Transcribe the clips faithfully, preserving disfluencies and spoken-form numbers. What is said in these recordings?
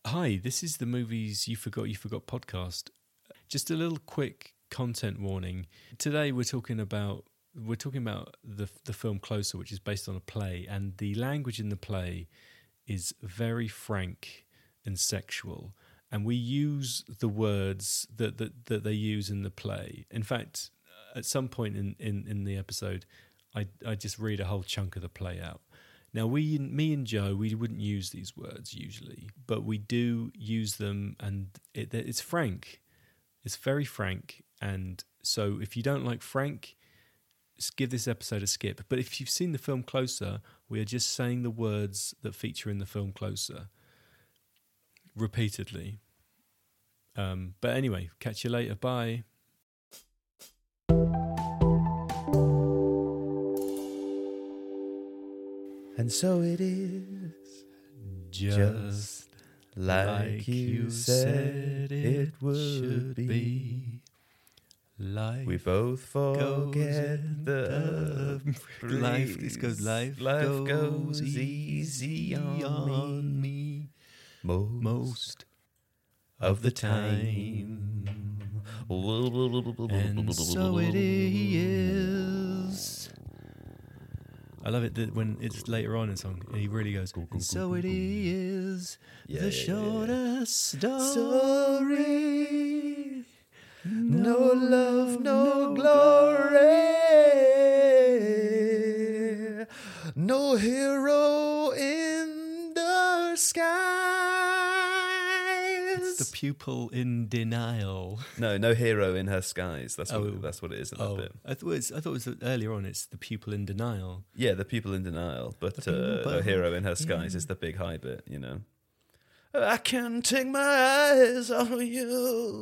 Hi, this is the Movies You Forgot You Forgot podcast. Just a little quick content warning. Today we're talking about we're talking about the the film Closer, which is based on a play, and the language in the play is very frank and sexual, and we use the words that that, that they use in the play. In fact, at some point in, in, in the episode, I I just read a whole chunk of the play out. Now, we, me and Joe, we wouldn't use these words usually, but we do use them, and it, it's frank. It's very frank, and so if you don't like frank, just give this episode a skip. But if you've seen the film Closer, we are just saying the words that feature in the film Closer repeatedly. Um, but anyway, catch you later. Bye. And so it is, Just, just like, like you you said said it it would should be. be. Life We both forget goes the in- life. This goes life, Life goes, goes easy easy on on me. me most, most of the time. time. And so it is. I love it that when it's later on in the song, he really goes, and so it is Yeah, the yeah, yeah, yeah. shortest story. Story. No love, no glory. No hero in the skies. It's the pupil in denial. No, no hero in her skies. That's what, Oh. that's what it is in that Oh, bit. I thought it was, I thought it was earlier on. It's the pupil in denial. Yeah, the people in denial, but The uh, people- no hero in her skies yeah. is the big high bit, you know. I can't take my eyes off of you.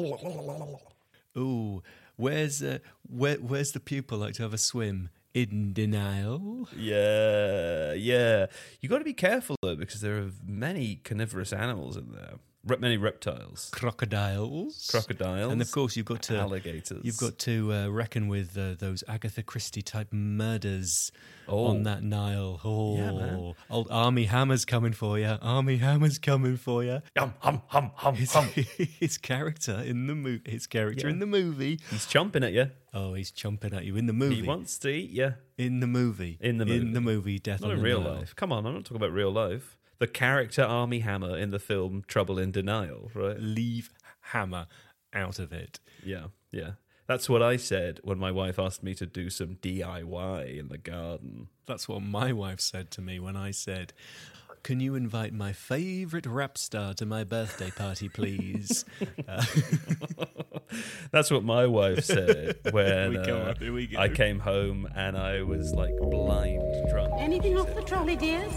Ooh, where's uh, where, where's the pupil like to have a swim? In denial. Yeah, yeah. You got to be careful though, because there are many carnivorous animals in there. Re- many reptiles, Crocodiles. crocodiles, And of course, you've got to alligators. You've got to uh, reckon with uh, those Agatha Christie type murders Oh. on that Nile. Oh, Yeah, man. old Army Hammer's coming for you. Army Hammer's coming for you. hum hum hum hum His, hum. his character in the movie. His character Yeah. in the movie. He's chomping at you. Oh, he's chomping at you in the movie. He wants to eat you. in the movie. In the In movie. the movie. Death Not on in the real Nile. life. Come on, I'm not talking about real life. The character Army Hammer in the film Trouble in Denial, right? Leave Hammer out of it. Yeah, yeah. That's what I said when my wife asked me to do some D I Y in the garden. That's what my wife said to me when I said, "Can you invite my favourite rap star to my birthday party, please?" uh, That's what my wife said when Here we go, uh, here we go. I came home and I was like blind drunk. Anything off the trolley, dears?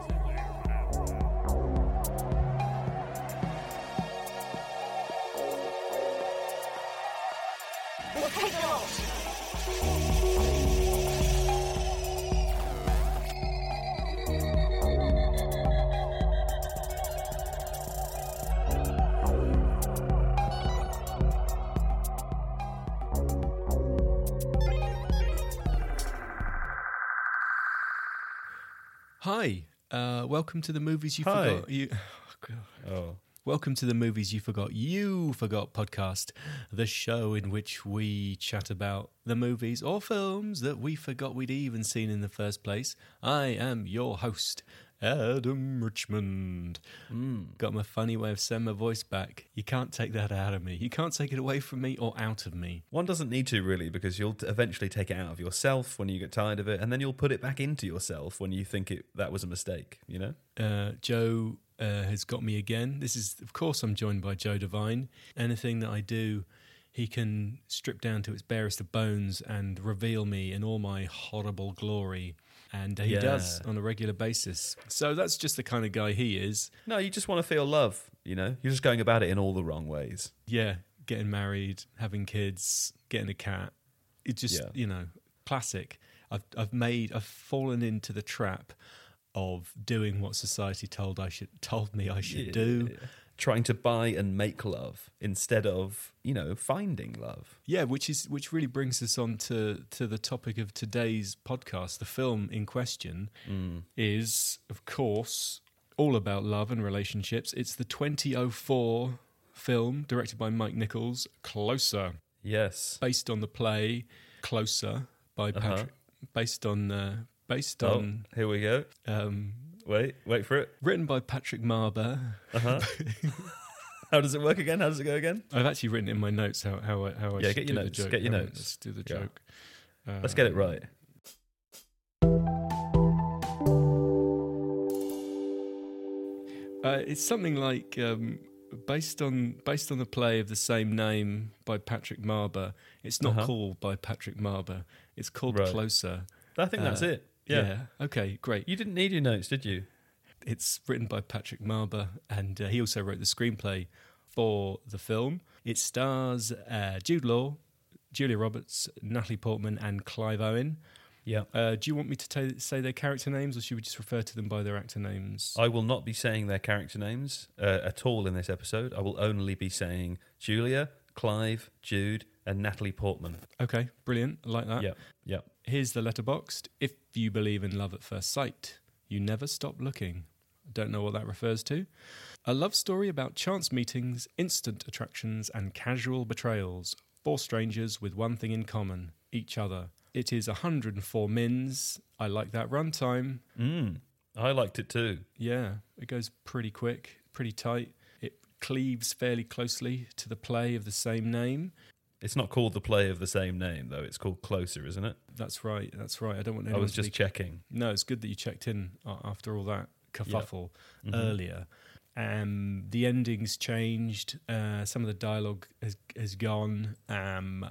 Hi, uh, welcome to the movies you Hi. forgot. You, oh, God. Oh, Welcome to the Movies You Forgot You Forgot podcast, the show in which we chat about the movies or films that we forgot we'd even seen in the first place. I am your host, Adam Richmond. Mm. Got my funny way of sending my voice back. You can't take that out of me. You can't take it away from me or out of me. One doesn't need to really, because you'll t- eventually take it out of yourself when you get tired of it, and then you'll put it back into yourself when you think it that was a mistake, you know? Uh, Joe uh, has got me again. This is, of course, I'm joined by Joe Devine. Anything that I do, he can strip down to its barest of bones and reveal me in all my horrible glory. And he Yeah. does on a regular basis. So that's just the kind of guy he is. No, you just want to feel love, you know? You're just going about it in all the wrong ways. Yeah, getting married, having kids, getting a cat. It just, Yeah. you know, classic. I've I've made I've fallen into the trap of doing what society told I should told me I should Yeah. do. Trying to buy and make love instead of, you know, finding love. Yeah, which is which really brings us on to, to the topic of today's podcast. The film in question Mm. is, of course, all about love and relationships. It's the twenty oh four film directed by Mike Nichols, Closer, Yes. based on the play Closer by Patrick. Uh-huh. Based on uh, based Oh, on here we go. um, Wait, wait for it. written by Patrick Marber. Uh-huh. How does it work again? How does it go again? I've actually written in my notes how how I, how I Yeah, should get do your the notes, joke. get your Hang on, notes. Let's do the Yeah. joke. Uh, Let's get it right. Uh, it's something like um, based on based on the play of the same name by Patrick Marber. It's not Uh-huh. called by Patrick Marber. It's called Right. Closer. I think that's Uh, it. Yeah. Yeah. Okay. Great. You didn't need your notes, did you? It's written by Patrick Marber, and uh, he also wrote the screenplay for the film. It stars uh, Jude Law, Julia Roberts, Natalie Portman, and Clive Owen. Yeah. Uh, do you want me to ta say their character names, or should we just refer to them by their actor names? I will not be saying their character names uh, at all in this episode. I will only be saying Julia, Clive, Jude, and Natalie Portman. Okay, brilliant. I like that. Yeah. Yeah. Here's the letterboxed. If you believe in love at first sight, you never stop looking. Don't know what that refers to. A love story about chance meetings, instant attractions, and casual betrayals. Four strangers with one thing in common, each other. It is one hundred four mins. I like that runtime. Mm. I liked it too. Yeah, it goes pretty quick, pretty tight. It cleaves fairly closely to the play of the same name. It's not called the play of the same name, though. It's called Closer, isn't it? That's right, that's right. I don't want I anyone was to just be... checking. No, it's good that you checked in uh, after all that kerfuffle Mhm. earlier. Um, the ending's changed. Uh, some of the dialogue has, has gone. Um,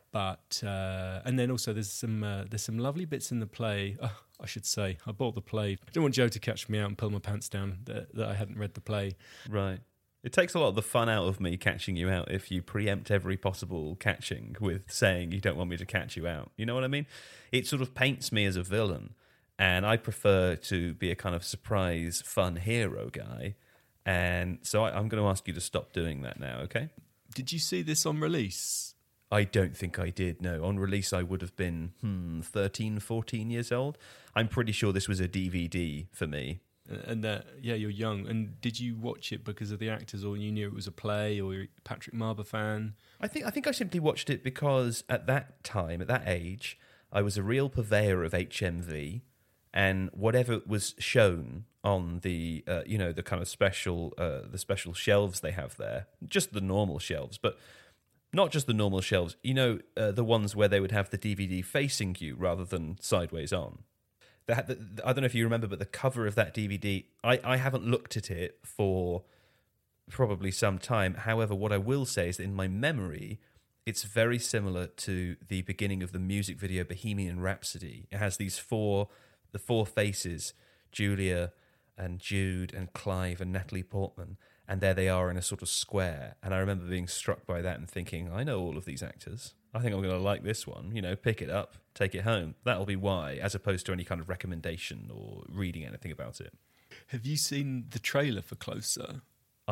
but uh, and then also there's some uh, there's some lovely bits in the play. Oh, I should say I bought the play. I didn't want Joe to catch me out and pull my pants down that, that I hadn't read the play. Right. It takes a lot of the fun out of me catching you out if you preempt every possible catching with saying you don't want me to catch you out. You know what I mean? It sort of paints me as a villain, and I prefer to be a kind of surprise, fun hero guy. And so I, I'm going to ask you to stop doing that now, okay? Did you see this on release? I don't think I did, no. On release, I would have been hmm, thirteen, fourteen years old. I'm pretty sure this was a D V D for me. And that, yeah, you're young. And did you watch it because of the actors, or you knew it was a play, or you're a Patrick Marber fan? I think I think I simply watched it because at that time, at that age, I was a real purveyor of H M V, and whatever was shown on the uh, you know the kind of special uh, the special shelves they have there, just the normal shelves, but not just the normal shelves. You know uh, the ones where they would have the D V D facing you rather than sideways on. They had the, I don't know if you remember, but the cover of that D V D, I, I haven't looked at it for probably some time. However, what I will say is that in my memory, it's very similar to the beginning of the music video Bohemian Rhapsody. It has these four, the four faces, Julia and Jude and Clive and Natalie Portman, and there they are in a sort of square. And I remember being struck by that and thinking, I know all of these actors. I think I'm going to like this one. You know, pick it up, take it home. That'll be why, as opposed to any kind of recommendation or reading anything about it. Have you seen the trailer for Closer?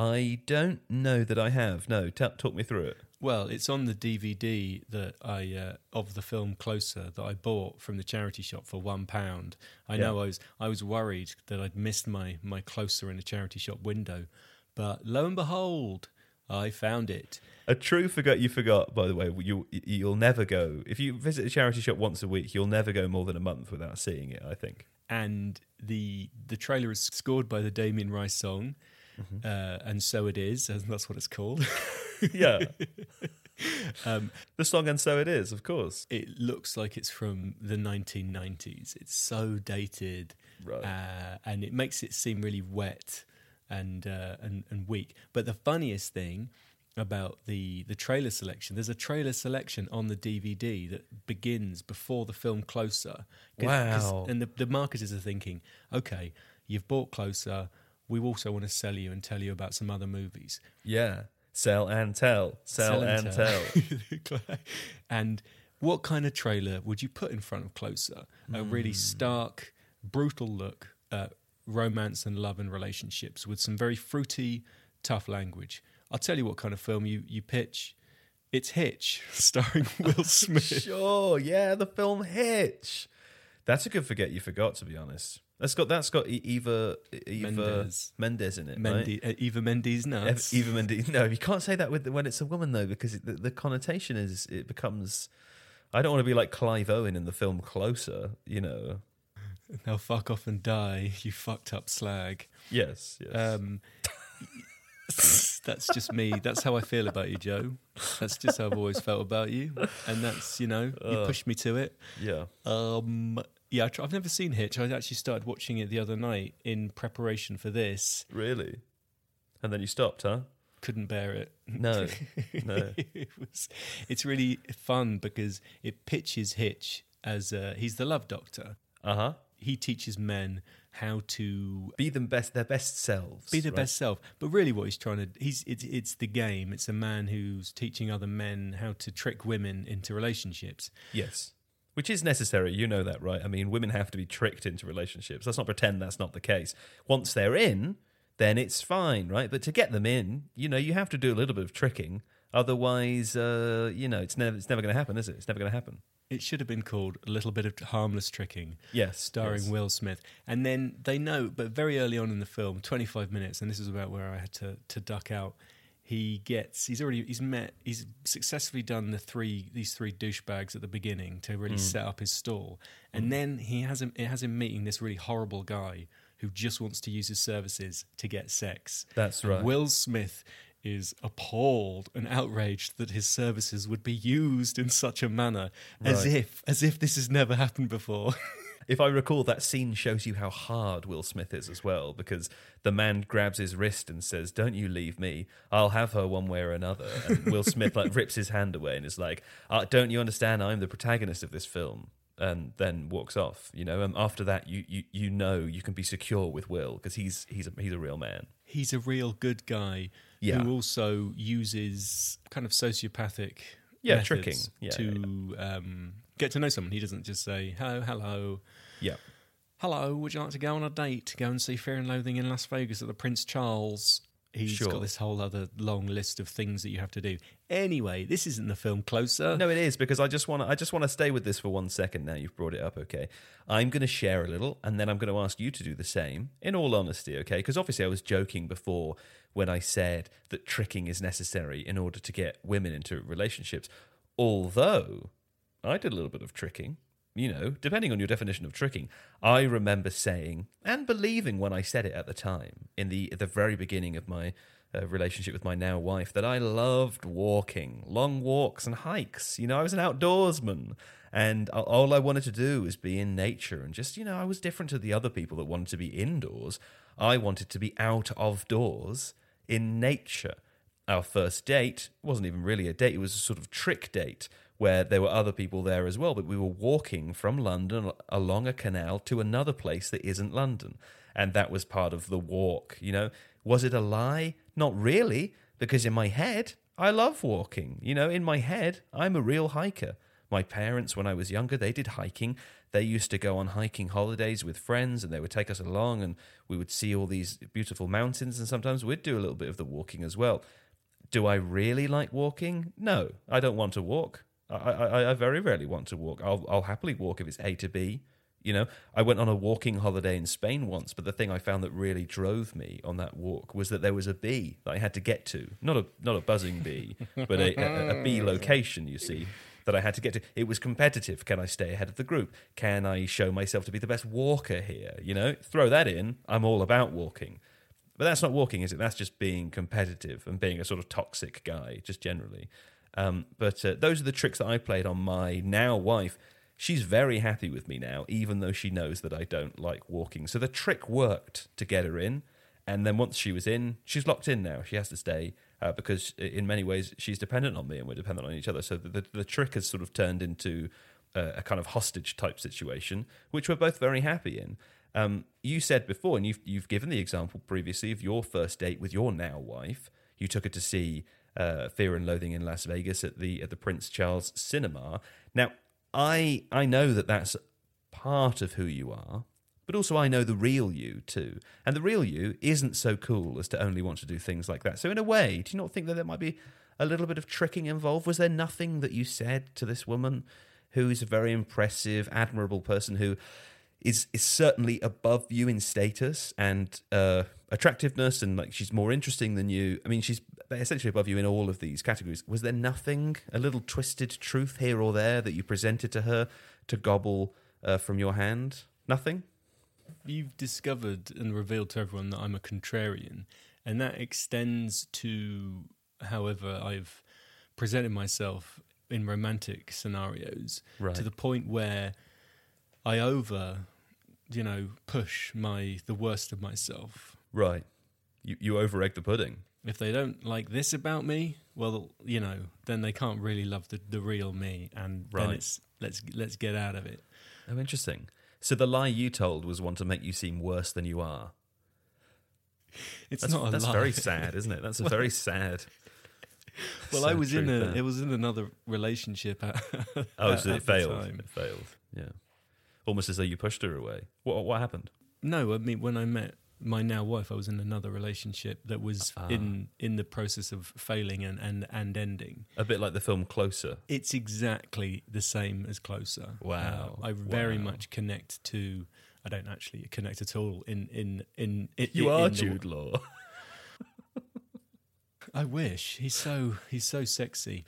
I don't know that I have. No, t- talk me through it. Well, it's on the D V D that I uh, of the film Closer that I bought from the charity shop for one pound. I Yeah. know I was I was worried that I'd missed my my Closer in the charity shop window, but lo and behold, I found it. A true forget you forgot, by the way. You, you'll never go. If you visit a charity shop once a week, you'll never go more than a month without seeing it, I think. And the the trailer is scored by the Damien Rice song, Mm-hmm. uh, and so it is, and that's what it's called. Yeah. um, The song And So It Is, of course. it looks like it's from the nineteen nineties. It's so dated, Right. uh, and it makes it seem really wet and uh, and and weak. But the funniest thing about the the trailer selection, there's a trailer selection on the D V D that begins before the film Closer. 'Cause- 'cause- Wow. and the, the marketers are thinking, okay, you've bought Closer. We also want to sell you and tell you about some other movies. Yeah. Sell and tell. Sell, and, tell. And what kind of trailer would you put in front of Closer? A really stark, brutal look at romance and love and relationships with some very fruity, tough language. I'll tell you what kind of film you, you pitch. It's Hitch, starring Will Smith. Sure, yeah, the film Hitch. That's a good forget you forgot, to be honest. That's got that's got E- Eva Eva Mendes. Mendes in it, Mendy, right? uh, Eva Mendes nuts. Eva Mendes. No, you can't say that with when it's a woman though, because it, the, the connotation is it becomes. I don't want to be like Clive Owen in the film Closer, you know. Now fuck off and die, you fucked up slag. Yes, yes. Um, that's just me. That's how I feel about you, Joe. That's just how I've always felt about you, and that's, you know, you Uh, pushed me to it. yeah. Um, yeah, I tr- I've never seen Hitch. I actually started watching it the other night in preparation for this. Really? And then you stopped, huh? Couldn't bear it. No, no. it was. It's really fun because it pitches Hitch as uh, he's the love doctor. Uh huh. He teaches men how to Be them best, their best selves. be their right? best self. But really, what he's trying to he's it's it's the game. It's a man who's teaching other men how to trick women into relationships. Yes. Which is necessary, you know that, right? I mean, women have to be tricked into relationships. Let's not pretend that's not the case. Once they're in, then it's fine, right? But to get them in, you know, you have to do a little bit of tricking. Otherwise, uh, you know, it's never it's never going to happen, is it? It's never going to happen. It should have been called A Little Bit of Harmless Tricking. Yes, Starring yes. Will Smith. And then they know, but very early on in the film, twenty-five minutes, and this is about where I had to, to duck out, he gets, he's already, he's met, he's successfully done the three, these three douchebags at the beginning to really Mm. set up his stall. And Mm. then he has him, it has him meeting this really horrible guy who just wants to use his services to get sex. That's And right. Will Smith is appalled and outraged that his services would be used in such a manner, as Right. if as if this has never happened before. If I recall, that scene shows you how hard Will Smith is as well, because the man grabs his wrist and says, "Don't you leave me. I'll have her one way or another." And Will Smith like rips his hand away and is like, uh, "Don't you understand? I'm the protagonist of this film." And then walks off. You know, and after that, you you you know you can be secure with Will because he's he's a, he's a real man. He's a real good guy Yeah. who also uses kind of sociopathic Yeah, methods tricking. Yeah, to Um, get to know someone. He doesn't just say, hello, hello, Yeah. hello, would you like to go on a date? Go and see Fear and Loathing in Las Vegas at the Prince Charles. He's Sure. got this whole other long list of things that you have to do. Anyway, this isn't the film Closer. No, it is because I just want to. I just want to stay with this for one second. Now you've brought it up, okay? I'm going to share a little, and then I'm going to ask you to do the same. In all honesty, okay? Because obviously I was joking before when I said that tricking is necessary in order to get women into relationships. Although I did a little bit of tricking. You know, depending on your definition of tricking, I remember saying and believing when I said it at the time, in the at the very beginning of my uh, relationship with my now wife, that I loved walking, long walks and hikes. You know, I was an outdoorsman, and all I wanted to do was be in nature and just, you know, I was different to the other people that wanted to be indoors. I wanted to be out of doors in nature. Our first date wasn't even really a date; it was a sort of trick date, where there were other people there as well, but we were walking from London along a canal to another place that isn't London. And that was part of the walk, you know. Was it a lie? Not really, because in my head, I love walking. You know, in my head, I'm a real hiker. My parents, when I was younger, they did hiking. They used to go on hiking holidays with friends, and they would take us along, and we would see all these beautiful mountains, and sometimes we'd do a little bit of the walking as well. Do I really like walking? No, I don't want to walk. I, I, I very rarely want to walk. I'll, I'll happily walk if it's A to B. You know, I went on a walking holiday in Spain once, but the thing I found that really drove me on that walk was that there was a bee that I had to get to. Not a not a buzzing bee, but a, a, a bee location, you see, that I had to get to. It was competitive. Can I stay ahead of the group? Can I show myself to be the best walker here? You know, throw that in. I'm all about walking. But that's not walking, is it? That's just being competitive and being a sort of toxic guy, just generally. Um, but uh, those are the tricks that I played on my now wife. She's very happy with me now, even though she knows that I don't like walking. So the trick worked to get her in. And then once she was in, she's locked in now. She has to stay uh, because in many ways she's dependent on me and we're dependent on each other. So the, the, the trick has sort of turned into a, a kind of hostage type situation, which we're both very happy in. Um, you said before, and you've, you've given the example previously of your first date with your now wife. You took her to see Uh, Fear and Loathing in Las Vegas at the at the Prince Charles Cinema. Now, I I know that that's part of who you are, but also I know the real you too. And the real you isn't so cool as to only want to do things like that. So in a way, do you not think that there might be a little bit of tricking involved? Was there nothing that you said to this woman who is a very impressive, admirable person who, is is certainly above you in status and uh, attractiveness, and like she's more interesting than you. I mean, she's essentially above you in all of these categories. Was there nothing, a little twisted truth here or there that you presented to her to gobble uh, from your hand? Nothing? You've discovered and revealed to everyone that I'm a contrarian, and that extends to however I've presented myself in romantic scenarios, Right. to the point where I over, you know, push my the worst of myself. Right. You you over egg the pudding. If they don't like this about me, well, you know, then they can't really love the, the real me, and Right. then it's let's let's get out of it. Oh, interesting. So the lie you told was one to make you seem worse than you are. It's That's, not a that's lie. very sad, isn't it? That's a very sad. Well, sad I was in truth a there. it was in another relationship. At, Oh, at- so at it the failed. time. It failed. Yeah. Almost as though you pushed her away. What what happened? No, I mean when I met my now wife, I was in another relationship that was Ah. in in the process of failing and, and, and ending. A bit like the film Closer. It's exactly the same as Closer. Wow. Uh, I very Wow. much connect to. I don't actually connect at all. In in in, in You in are the- Jude Law. I wish he's so he's so sexy.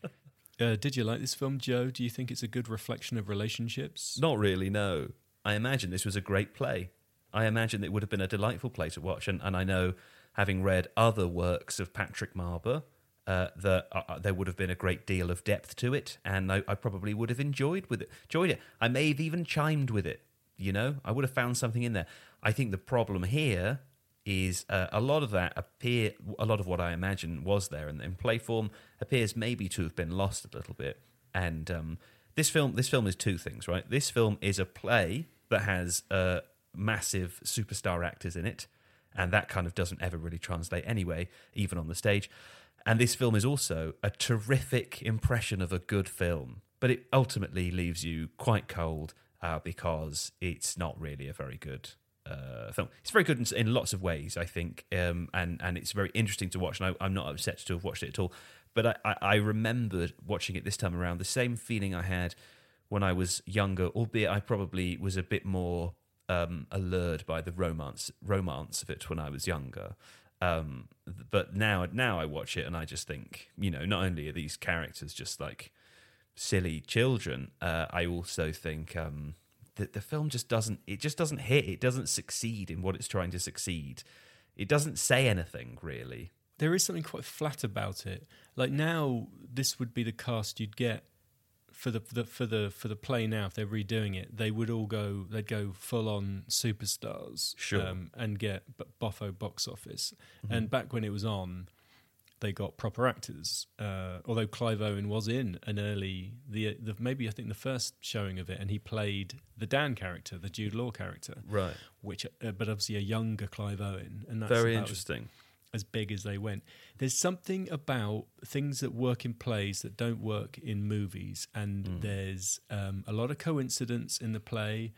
Uh, did you like this film, Joe? Do you think it's a good reflection of relationships? Not really, no. I imagine this was a great play. I imagine it would have been a delightful play to watch. And, and I know, having read other works of Patrick Marber, uh, that uh, there would have been a great deal of depth to it, and I, I probably would have enjoyed with it. Enjoyed it. I may have even chimed with it. You know, I would have found something in there. I think the problem here is uh, a lot of that appear, a lot of what I imagine was there in, in play form appears maybe to have been lost a little bit. And um, this film, this film is two things, right? This film is a play that has uh, massive superstar actors in it, and that kind of doesn't ever really translate anyway, even on the stage. And this film is also a terrific impression of a good film, but it ultimately leaves you quite cold uh, because it's not really a very good uh, film. It's very good in, in lots of ways, I think, um, and and it's very interesting to watch. And I, I'm not upset to have watched it at all. But I, I, I remembered watching it this time around the same feeling I had when I was younger, albeit I probably was a bit more um, allured by the romance romance of it when I was younger. Um, but now now I watch it and I just think, you know, not only are these characters just like silly children, uh, I also think um, that the film just doesn't it just doesn't hit. It doesn't succeed in what it's trying to succeed. It doesn't say anything really. There is something quite flat about it. Like now, this would be the cast you'd get for the, the for the for the play. Now, if they're redoing it, they would all go. They'd go full on superstars, Sure. um, and get b- boffo box office. Mm-hmm. And back when it was on, they got proper actors. Uh, although Clive Owen was in an early the, the maybe I think the first showing of it, and he played the Dan character, the Jude Law character, Right. which uh, but obviously a younger Clive Owen, and that's Very that was interesting. as big as they went. There's something about things that work in plays that don't work in movies, and Mm. there's um, a lot of coincidence in the play,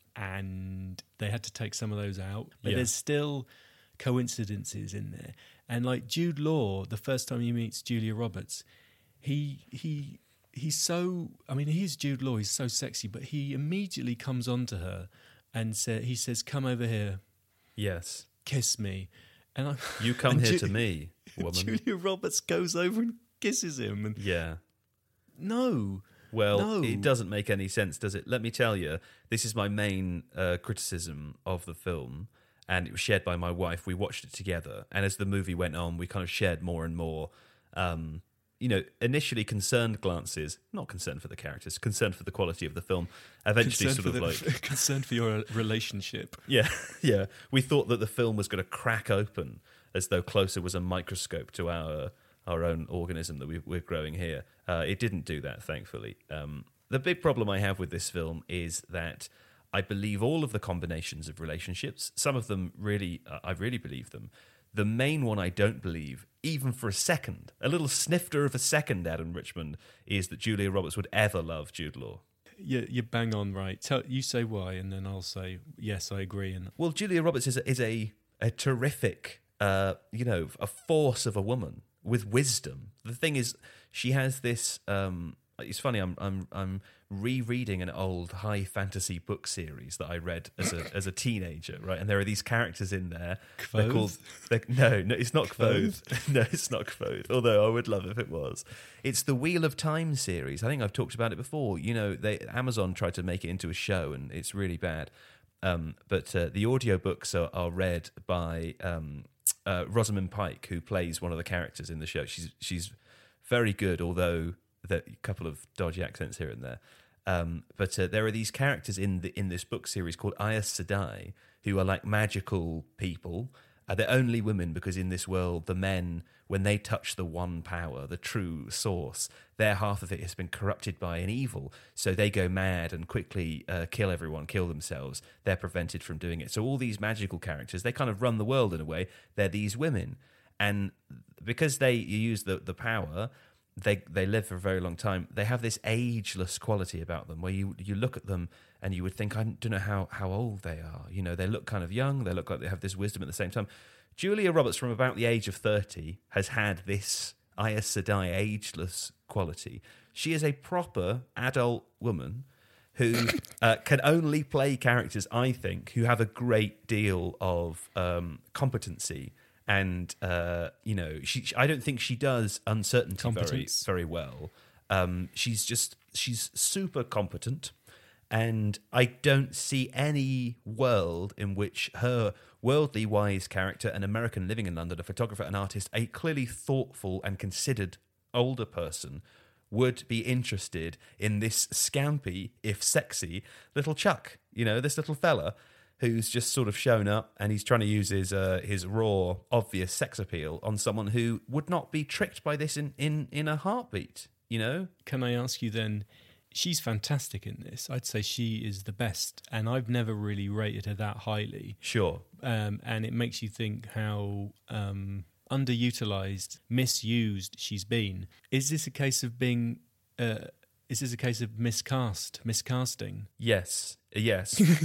and they had to take some of those out. But Yeah. there's still coincidences in there. And like Jude Law, the first time he meets Julia Roberts, he he he's so. I mean, he's Jude Law. He's so sexy, but he immediately comes onto her and sa- he says, "Come over here, Yes. kiss me." And I, You come and here Ju- to me, woman. Julia Roberts goes over and kisses him. And Yeah. no, Well, No. it doesn't make any sense, does it? Let me tell you, this is my main uh, criticism of the film, and it was shared by my wife. We watched it together, and as the movie went on, we kind of shared more and more, um, you know, initially concerned glances, not concerned for the characters, concerned for the quality of the film, eventually concerned sort for of the, like... concerned for your relationship. Yeah, yeah. We thought that the film was going to crack open as though Closer was a microscope to our our own organism that we, we're growing here. Uh, it didn't do that, thankfully. Um, the big problem I have with this film is that I believe all of the combinations of relationships. Some of them really, uh, I really believe them. The main one I don't believe, even for a second, a little snifter of a second, Adam Richmond, is that Julia Roberts would ever love Jude Law. You, you bang on right. Tell, you say why, and then I'll say yes, I agree. And Well, Julia Roberts is a, is a, a terrific, uh, you know, a force of a woman with wisdom. The thing is, she has this um, It's funny. I'm I'm I'm rereading an old high fantasy book series that I read as a as a teenager, right? And there are these characters in there. Kvothe? They're called. They're, no, no, it's not Kvothe. No, it's not Kvothe. Although I would love if it was. It's the Wheel of Time series. I think I've talked about it before. You know, they Amazon tried to make it into a show, and it's really bad. Um, but uh, the audiobooks are, are read by um, uh, Rosamund Pike, who plays one of the characters in the show. She's she's very good, although a couple of dodgy accents here and there. Um, but uh, there are these characters in the in this book series called Aes Sedai, who are like magical people. Uh, they're only women because in this world, the men, when they touch the one power, the true source, their half of it has been corrupted by an evil. So they go mad and quickly uh, kill everyone, kill themselves. They're prevented from doing it. So all these magical characters, they kind of run the world in a way. They're these women. And because they use the, the power, they they live for a very long time. They have this ageless quality about them where you you look at them and you would think, I don't know how, how old they are. You know, they look kind of young. They look like they have this wisdom at the same time. Julia Roberts, from about the age of thirty, has had this Aes Sedai ageless quality. She is a proper adult woman who uh, can only play characters, I think, who have a great deal of um, competency. And, uh, you know, she, I don't think she does uncertainty very, very well. Um, she's just, she's super competent. And I don't see any world in which her worldly wise character, an American living in London, a photographer, an artist, a clearly thoughtful and considered older person would be interested in this scampy, if sexy, little Chuck, you know, this little fella who's just sort of shown up and he's trying to use his uh, his raw, obvious sex appeal on someone who would not be tricked by this in, in, in a heartbeat, you know? Can I ask you then, she's fantastic in this. I'd say she is the best, and I've never really rated her that highly. Sure. Um, and it makes you think how um, underutilised, misused she's been. Is this a case of being... Uh, is this a case of miscast, miscasting? Yes. Yes, but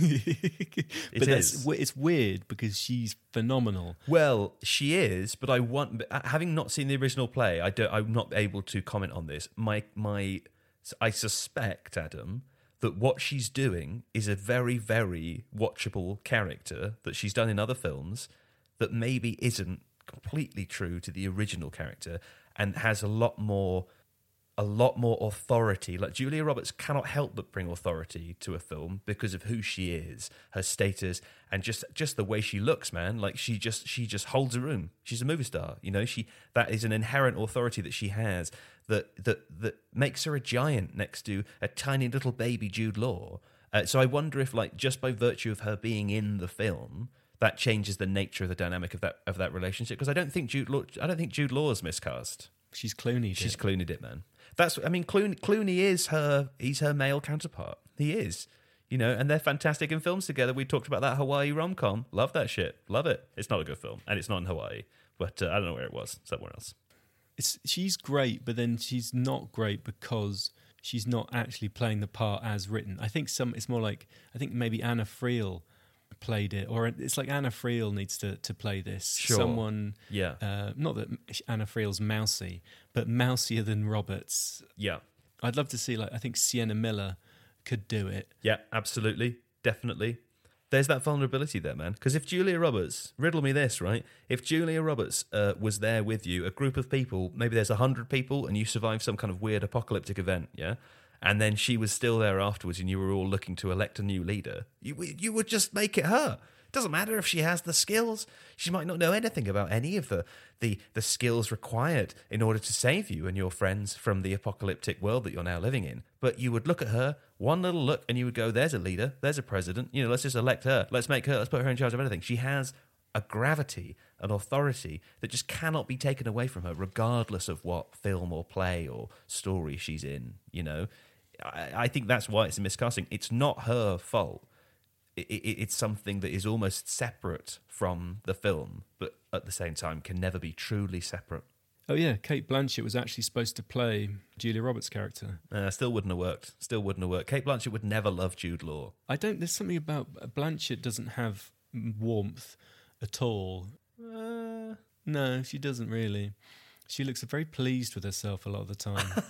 it is. It's weird because she's phenomenal. Well, she is, but I want, having not seen the original play, I don't. I'm not able to comment on this. My my, I suspect, Adam, that what she's doing is a very very watchable character that she's done in other films that maybe isn't completely true to the original character and has a lot more. a lot more authority. Like Julia Roberts cannot help but bring authority to a film because of who she is, her status, and just just the way she looks, man. Like she just she just holds a room. She's a movie star, you know. She that is an inherent authority that she has that that that makes her a giant next to a tiny little baby Jude Law. Uh, so I wonder if, like, just by virtue of her being in the film, that changes the nature of the dynamic of that of that relationship. Because I don't think Jude Law, I don't think Jude Law's miscast. She's Clooney'd She's it. Clooney'd it, man. That's, I mean, Clooney, Clooney is her, he's her male counterpart. He is, you know, and they're fantastic in films together. We talked about that Hawaii rom-com. Love that shit. Love it. It's not a good film, and it's not in Hawaii, but uh, I don't know where it was, somewhere else. It's she's great, but then she's not great because she's not actually playing the part as written. I think some, it's more like, I think maybe Anna Friel played it, or it's like Anna Friel needs to, to play this. Sure. Someone, yeah. Uh, not that Anna Friel's mousy, but mousier than Roberts. Yeah. I'd love to see, like, I think Sienna Miller could do it. Yeah, absolutely. Definitely. There's that vulnerability there, man. Because if Julia Roberts, riddle me this, right? If Julia Roberts uh, was there with you, a group of people, maybe there's a hundred people, and you survive some kind of weird apocalyptic event, yeah? And then she was still there afterwards and you were all looking to elect a new leader, you you would just make it her. It doesn't matter if she has the skills. She might not know anything about any of the, the, the skills required in order to save you and your friends from the apocalyptic world that you're now living in. But you would look at her, one little look, and you would go, there's a leader, there's a president, you know, let's just elect her. Let's make her, let's put her in charge of anything. She has a gravity, an authority that just cannot be taken away from her, regardless of what film or play or story she's in, you know. I, I think that's why it's a miscasting. It's not her fault. It, it, it's something that is almost separate from the film, but at the same time can never be truly separate. Oh yeah, Cate Blanchett was actually supposed to play Julia Roberts' character. Uh, still wouldn't have worked. Still wouldn't have worked. Cate Blanchett would never love Jude Law. I don't. There's something about Blanchett doesn't have warmth at all. Uh, no, she doesn't really. She looks very pleased with herself a lot of the time.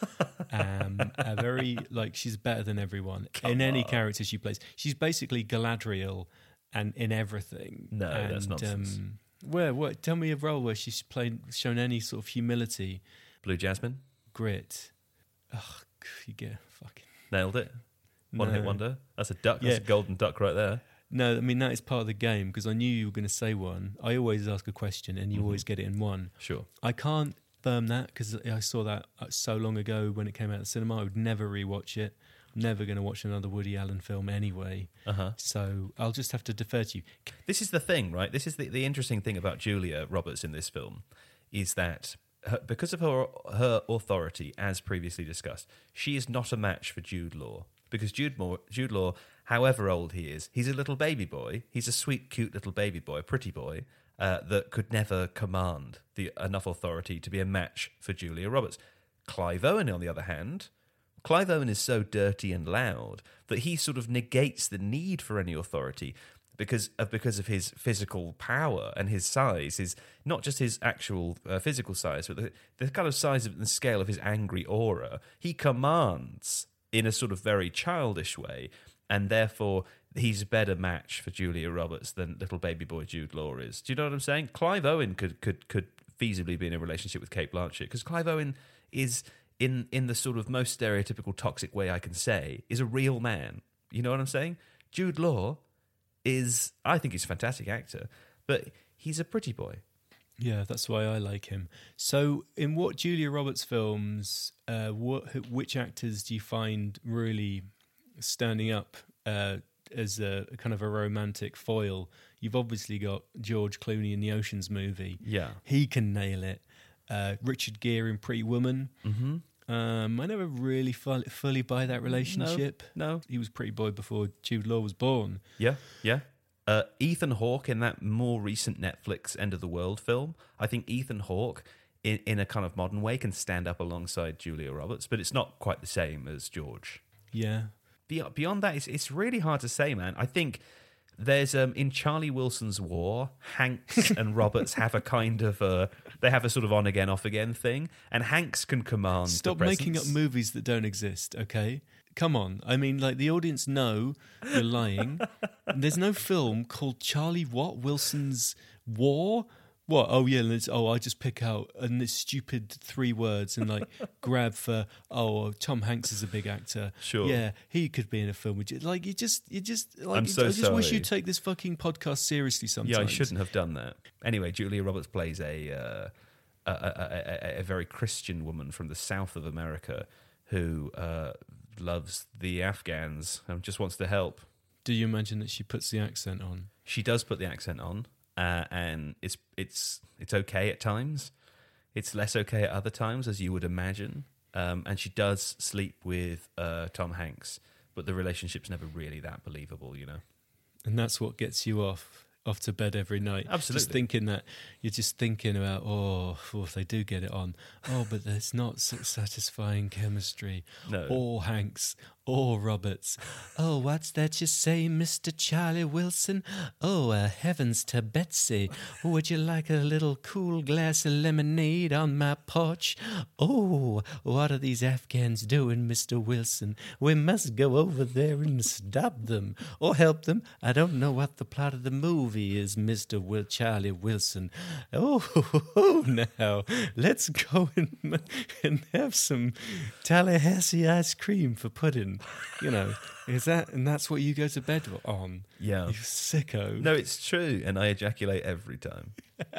um, a very like she's better than everyone Come in any on. character she plays. She's basically Galadriel, and in everything. No, and, that's nonsense. Um, where? What? Tell me a role where she's played, shown any sort of humility, Blue Jasmine, grit. Oh, you get fucking nailed it. One no. hit wonder. That's a duck. That's Yeah. a golden duck right there. No, I mean, that is part of the game because I knew you were going to say one. I always ask a question and you Mhm. always get it in one. Sure. I can't firm that because I saw that so long ago when it came out of the cinema. I would never rewatch it. I'm never going to watch another Woody Allen film anyway. Uh-huh. So I'll just have to defer to you. This is the thing, right? This is the, the interesting thing about Julia Roberts in this film is that her, because of her her authority, as previously discussed, she is not a match for Jude Law. Because Jude, Moore, Jude Law, however old he is, he's a little baby boy. He's a sweet, cute little baby boy, a pretty boy, uh, that could never command the enough authority to be a match for Julia Roberts. Clive Owen, on the other hand, Clive Owen is so dirty and loud that he sort of negates the need for any authority because of because of his physical power and his size, his not just his actual uh, physical size, but the, the kind of size of the scale of his angry aura. He commands in a sort of very childish way, and therefore he's a better match for Julia Roberts than little baby boy Jude Law is. Do you know what I'm saying? Clive Owen could could could feasibly be in a relationship with Cate Blanchett because Clive Owen is, in in the sort of most stereotypical toxic way I can say, is a real man. You know what I'm saying? Jude Law is, I think he's a fantastic actor, but he's a pretty boy. Yeah, that's why I like him. So, in what Julia Roberts films, uh, what, which actors do you find really standing up uh, as a kind of a romantic foil? You've obviously got George Clooney in the Ocean's movie. Yeah. He can nail it. Uh, Richard Gere in Pretty Woman. Mm-hmm. Um, I never really fu- fully buy that relationship. No, no. He was Pretty Boy before Jude Law was born. Yeah, yeah. Uh, Ethan Hawke in that more recent Netflix End of the World film. I think Ethan Hawke, in, in a kind of modern way, can stand up alongside Julia Roberts, but it's not quite the same as George. Yeah. Beyond, beyond that, it's, it's really hard to say, man. I think there's um, in Charlie Wilson's War, Hanks and Roberts have a kind of a they have a sort of on again, off again thing, and Hanks can command. Stop the making up presence. movies that don't exist, okay? Come on. I mean, like, the audience know you're lying. There's no film called Charlie what? Wilson's War? What? Oh, yeah. Let's, oh, I just pick out and this stupid three words and, like, grab for, oh, Tom Hanks is a big actor. Sure. Yeah, he could be in a film. Would you, like, you just, you just, like, I'm so I just wish sorry. you'd take this fucking podcast seriously sometimes. Yeah, I shouldn't have done that. Anyway, Julia Roberts plays a, uh, a, a, a, a very Christian woman from the south of America who uh, loves the Afghans and just wants to help. Do you imagine that she puts the accent on? She does put the accent on, uh, and it's it's it's okay at times. It's less okay at other times, as you would imagine. Um, and she does sleep with uh, Tom Hanks, but the relationship's never really that believable, you know. And that's what gets you off off to bed every night. Absolutely. Just thinking that, you're just thinking about, oh, oh if they do get it on, oh, but there's not s- satisfying chemistry. No. Or Hanks, or Roberts. Oh, what's that you say, Mister Charlie Wilson? Oh, uh, heavens to Betsy. Would you like a little cool glass of lemonade on my porch? Oh, what are these Afghans doing, Mister Wilson? We must go over there and stop them or help them. I don't know what the plot of the movie is, Mister Will Charlie Wilson. Oh, oh, now let's go and, and have some Tallahassee ice cream for pudding. You know, is that, and that's what you go to bed on? Yeah. You sicko. No, it's true, and I ejaculate every time.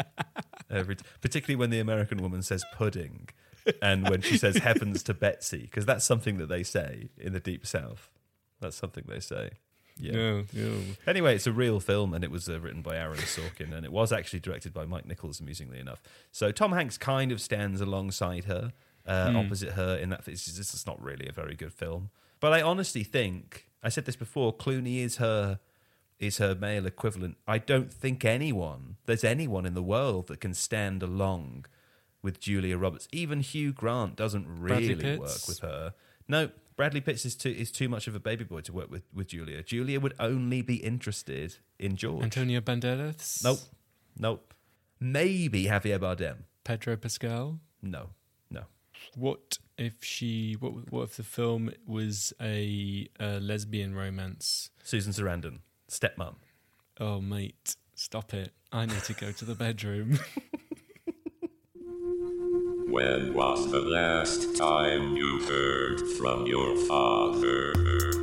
every t- particularly when the American woman says pudding, and when she says heavens to Betsy, because that's something that they say in the Deep South. That's something they say. Yeah. No, no. Anyway, it's a real film, and it was uh, written by Aaron Sorkin, and it was actually directed by Mike Nichols, amusingly enough. So Tom Hanks kind of stands alongside her, uh, Mm. opposite her in that. It's, this is not really a very good film. But I honestly think, I said this before, Clooney is her is her male equivalent. I don't think anyone, there's anyone in the world that can stand along with Julia Roberts. Even Hugh Grant doesn't really Bradley work Pitts? with her. No, Bradley Pitts is too is too much of a baby boy to work with, with Julia. Julia would only be interested in George. Antonio Banderas? Nope. Nope. Maybe Javier Bardem. Pedro Pascal? No. No. What if she what what if the film was a, a lesbian romance? Susan Sarandon, stepmom. Oh, mate, stop it! I need to go to the bedroom. When was the last time you heard from your father?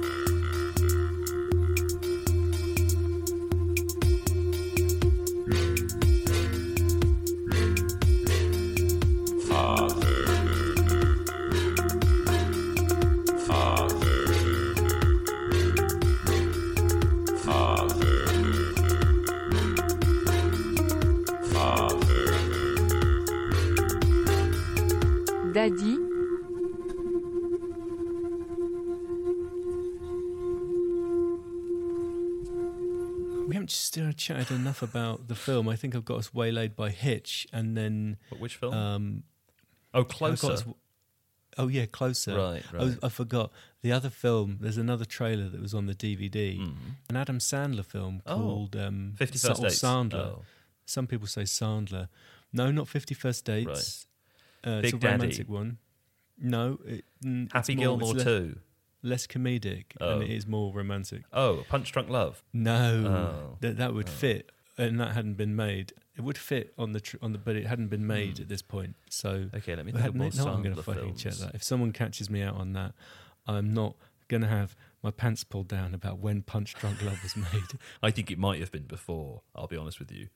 Father. Father. Father. Father. Daddy. We haven't still chatted enough about the film. I think I've got us waylaid by Hitch, and then But which film? um, oh, I got Closer. us- oh yeah, Closer. Right, I, right. was- I forgot the other film. There's another trailer that was on the D V D, Mm. an Adam Sandler film Oh. called um, Fifty Sa- First or Dates. Sandler. Oh. Some people say Sandler. No, not Fifty First Dates. Uh, Big it's a Daddy. romantic one. No, it, mm, it's Happy more- Gilmore it's le- two. less comedic, Oh. and it is more romantic. Oh, Punch Drunk Love. No, Oh. that that would Oh. fit, and that hadn't been made. It would fit on the tr- on the, but it hadn't been made Hmm. at this point. So Okay, let me But think of hadn't more it not? I'm going Sandler to fucking check films. that. If someone catches me out on that, I'm not going to have my pants pulled down about when Punch Drunk Love was made. I think it might have been before, I'll be honest with you.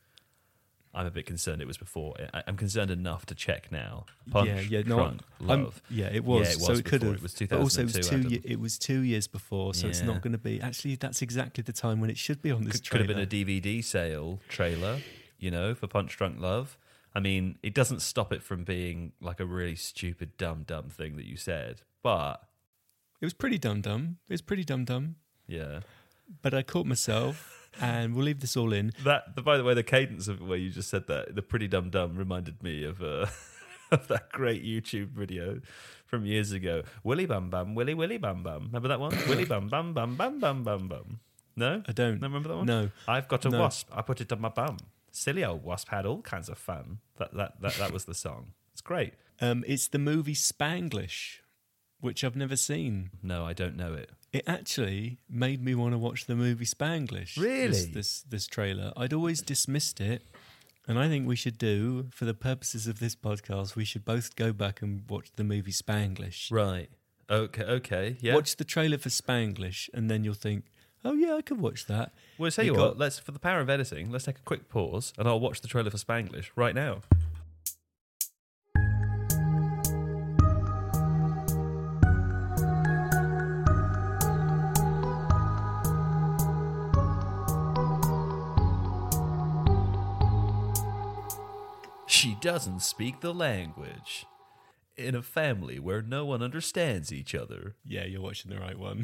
I'm a bit concerned it was before. I- I'm concerned enough to check now. Punch yeah, yeah, no, Drunk I'm- Love. yeah, it was. Yeah, it so was it could before. have. It was But also, it was two thousand two, two. Adam. Ye- it was two years before, so it's Yeah. not going to be. Actually, that's exactly the time when it should be on this Could, could trailer. have been a D V D sale trailer, you know, for Punch Drunk Love. I mean, it doesn't stop it from being like a really stupid, dumb, dumb thing that you said. But, It was pretty dumb dumb. It was pretty dumb dumb. yeah. But I caught myself, and we'll leave this all in. That, the, by the way, the cadence of where you just said that, the pretty dumb dumb, reminded me of uh, of that great YouTube video from years ago. Willy bam bam, willy willy bam bam. Remember that one? Willy bam bam bam bam bam bam bam. No, I don't. No, remember that one? No. I've got a No. wasp. I put it on my bum. Silly old wasp had all kinds of fun. That that that, that was the song. It's great. Um, it's the movie Spanglish, which I've never seen. No, I don't know it. It actually made me want to watch the movie Spanglish. Really? This, this this trailer. I'd always dismissed it, and I think we should do, for the purposes of this podcast, we should both go back and watch the movie Spanglish. Right. Okay. Okay. Yeah. Watch the trailer for Spanglish, and then you'll think, "Oh yeah, I could watch that." Well, tell You you, got- what. Let's for the power of editing. Let's take a quick pause, and I'll watch the trailer for Spanglish right now. She doesn't speak the language. In a family where no one understands each other, Yeah, you're watching the right one.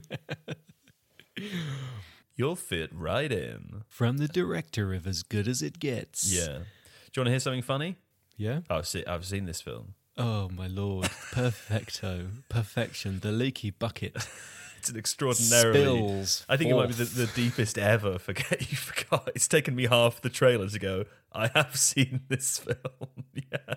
you'll fit right in. From the director of As Good as It Gets. Yeah. Do you want to hear something funny? Yeah. I've seen, I've seen this film. Oh my lord, perfecto, perfection. The leaky bucket It's an extraordinarily. spills. I think it might be forth. the, the deepest ever. Forget you forgot. It's taken me half the trailer to go. I have seen this film. Yeah.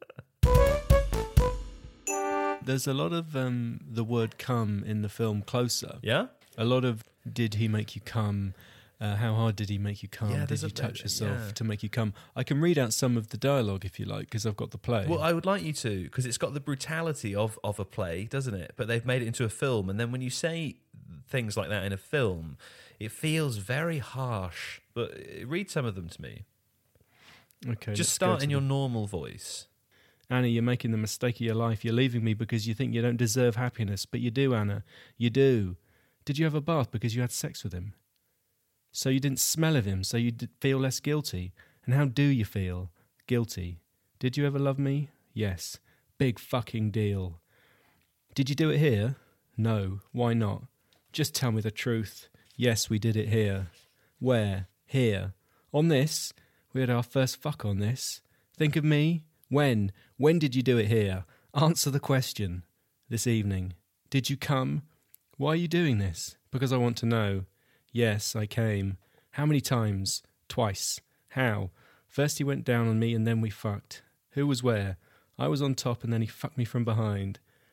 There's a lot of um, the word "come" in the film Closer. Yeah. A lot of "did he make you come?" Uh, how hard did he make you come? Yeah, did there's you a- touch yourself yeah. to make you come? I can read out some of the dialogue if you like, because I've got the play. Well, I would like you to, because it's got the brutality of of a play, doesn't it? But they've made it into a film, and then when you say things like that in a film, it feels very harsh. But uh, read some of them to me. okay, Just let's go start to in the- your normal voice. Anna, you're making the mistake of your life. You're leaving me because you think you don't deserve happiness, but you do, Anna. You do. Did you have a bath because you had sex with him? So you didn't smell of him, so you would feel less guilty. And how do you feel? Guilty. Did you ever love me? Yes. Big fucking deal. Did you do it here? No. Why not? Just tell me the truth. Yes, we did it here. Where? Here. On this? We had our first fuck on this. Think of me? When? When did you do it here? Answer the question. This evening. Did you come? Why are you doing this? Because I want to know. Yes, I came. How many times? Twice. How? First he went down on me and then we fucked. Who was where? I was on top and then he fucked me from behind.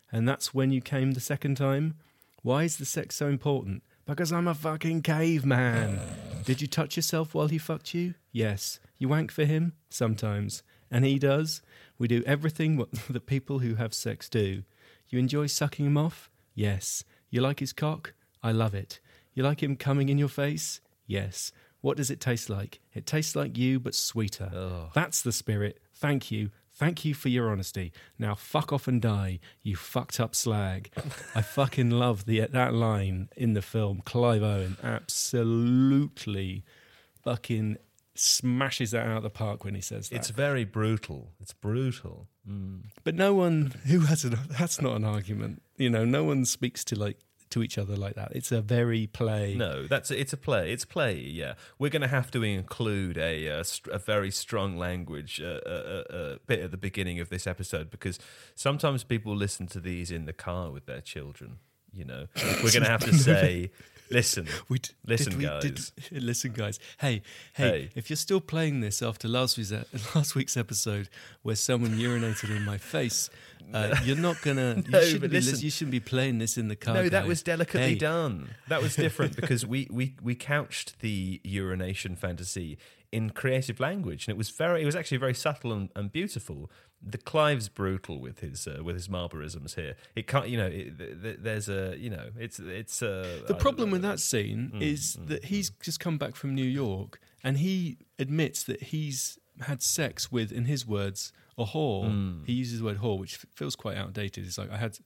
And that's when you came the second time? Why is the sex so important? Because I'm a fucking caveman. Did you touch yourself while he fucked you? Yes. You wank for him? Sometimes. And he does? We do everything what the people who have sex do. You enjoy sucking him off? Yes. You like his cock? I love it. You like him coming in your face? Yes. What does it taste like? It tastes like you, but sweeter. Oh. That's the spirit. Thank you. Thank you for your honesty. Now fuck off and die, you fucked up slag. I fucking love the that line in the film. Clive Owen absolutely fucking smashes that out of the park when he says that. It's very brutal. It's brutal. Mm. But no one who has an, that's not an argument. You know, no one speaks to like to each other like that. It's a very play. No, that's it's a play. It's play. Yeah, we're going to have to include a a, a very strong language uh, uh, uh, bit at the beginning of this episode because sometimes people listen to these in the car with their children. You know, we're going to have to say, "Listen, we d- listen, did we, guys, did, listen, guys. Hey, hey, Hey. if you're still playing this after last week's e- last week's episode where someone urinated in my face, uh, you're not gonna. You, No, shouldn't but be, lis- listen. you shouldn't be playing this in the car. No, that guys. was delicately Hey. done. That was different because we, we, we couched the urination fantasy in creative language, and it was very. It was actually very subtle and, and beautiful. The Clive's brutal with his uh, with his Marlborisms here. It can't, you know. It, th- th- there's a, you know, it's it's. Uh, The I problem don't with know. that scene Mm, is mm, that he's just come back from New York and he admits that he's had sex with, in his words, a whore. Mm. He uses the word whore, which f- feels quite outdated. It's like, I had...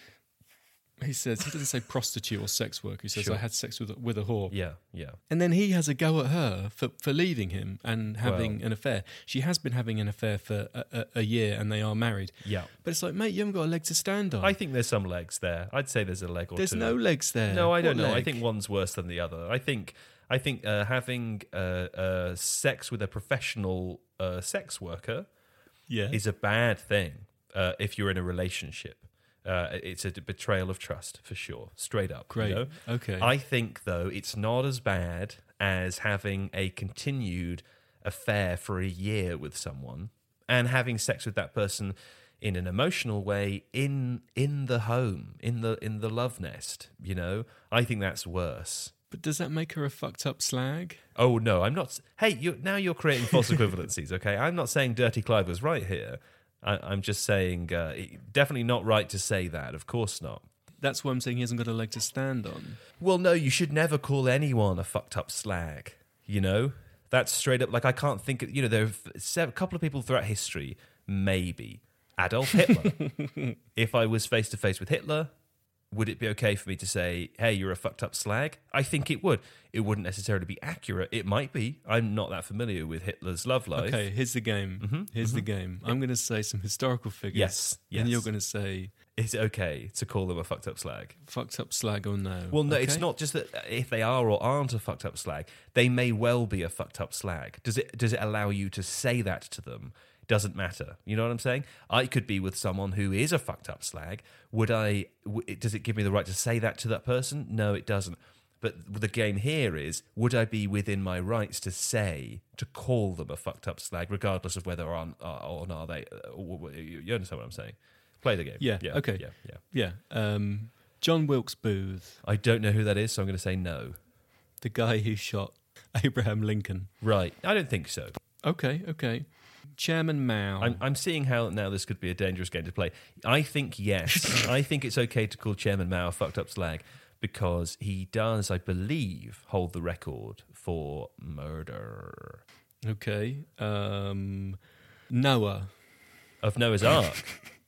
He says, he doesn't say prostitute or sex worker. He says, Sure. I had sex with, a- with a whore. Yeah, yeah. And then he has a go at her for, for leaving him and having Well- an affair. She has been having an affair for a, a, a year and they are married. Yeah. But it's like, mate, you haven't got a leg to stand on. I think there's some legs there. I'd say there's a leg or There's two. no legs there. No, I don't What know. I leg? think one's worse than the other. I think I think uh, having uh, uh, sex with a professional uh, sex worker yeah. is a bad thing uh, if you're in a relationship. Uh, it's a betrayal of trust for sure, straight up. Great. You know? Okay. I think though it's not as bad as having a continued affair for a year with someone and having sex with that person in an emotional way in in the home, in the in the love nest. You know, I think that's worse. But does that make her a fucked up slag? Oh no, I'm not. Hey, you now you're creating false equivalencies. Okay, I'm not saying Dirty Clive was right here. I, I'm just saying uh, it- definitely not right to say that. Of course not. That's why I'm saying he hasn't got a leg to stand on. Well, no, you should never call anyone a fucked up slag. You know, that's straight up. Like I can't think. Of, you know, there are a couple of people throughout history. Maybe Adolf Hitler. If I was face to face with Hitler, would it be okay for me to say, hey, you're a fucked up slag? I think it would. It wouldn't necessarily be accurate. It might be. I'm not that familiar with Hitler's love life. Okay, here's the game. Mm-hmm, here's the game. I'm going to say some historical figures. Yes, And yes. you're going to say Is it okay to call them a fucked up slag? fucked up slag or no. Well, no, Okay? it's not just that if they are or aren't a fucked up slag, they may well be a fucked up slag. Does it does it allow you to say that to them? Doesn't matter. You know what I'm saying? I could be with someone who is a fucked up slag. Would I? W- does it give me the right to say that to that person? No, it doesn't. But the game here is: would I be within my rights to say, to call them a fucked up slag, regardless of whether or, on, or not are they? Uh, you understand what I'm saying? Play the game. Yeah, Yeah. okay. Yeah. Yeah. Yeah. Um, John Wilkes Booth, I don't know who that is, so I'm going to say no. the guy who shot Abraham Lincoln. Right. I don't think so. Okay, okay. Chairman Mao. I'm, I'm seeing how now this could be a dangerous game to play. I think yes. I think it's okay to call Chairman Mao a fucked up slag because he does, I believe, hold the record for murder Okay. Um, Noah. of Noah's Ark.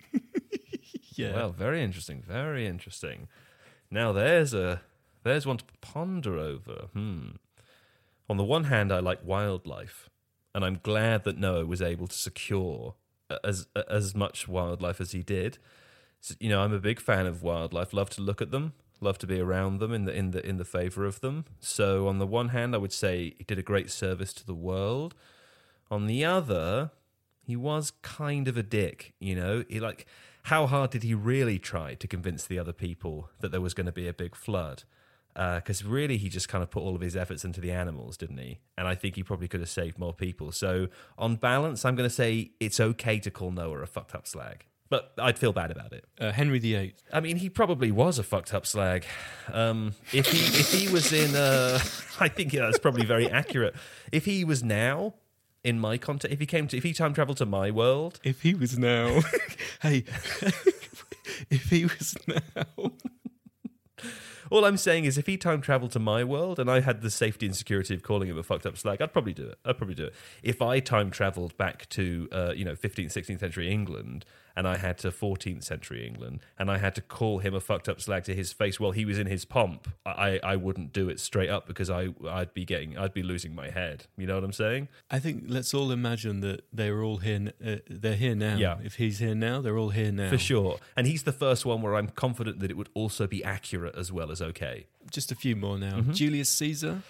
Yeah. Well, very interesting. Very interesting. Now there's a there's one to ponder over. Hmm. On the one hand, I like wildlife. And I'm glad that Noah was able to secure as as much wildlife as he did. So, you know, I'm a big fan of wildlife. Love to look at them. Love to be around them in the in the in the favor of them. So on the one hand, I would say he did a great service to the world. On the other, he was kind of a dick. You know, he like how hard did he really try to convince the other people that there was going to be a big flood? Because uh, really, he just kind of put all of his efforts into the animals, didn't he? And I think he probably could have saved more people. So, on balance, I'm going to say it's okay to call Noah a fucked up slag but I'd feel bad about it. Uh, Henry the Eighth. I mean, he probably was a fucked up slag. Um, if he if he was in, uh, I think yeah, that's probably very accurate. If he was now in my context, if he came to, if he time traveled to my world, If he was now, hey, if he was now. all I'm saying is, if he time traveled to my world and I had the safety and security of calling him a fucked up slag, I'd probably do it. I'd probably do it. If I time traveled back to, uh, you know, fifteenth, sixteenth century England, and I had to fourteenth century England, and I had to call him a fucked up slag to his face while he was in his pomp, I, I wouldn't do it straight up because I, I'd be getting, I'd be losing my head. You know what I'm saying? I think let's all imagine that they're all here. n- Uh, they're here now. Yeah. If he's here now, they're all here now. For sure. And he's the first one where I'm confident that it would also be accurate as well as okay. Just a few more now. Mm-hmm. Julius Caesar.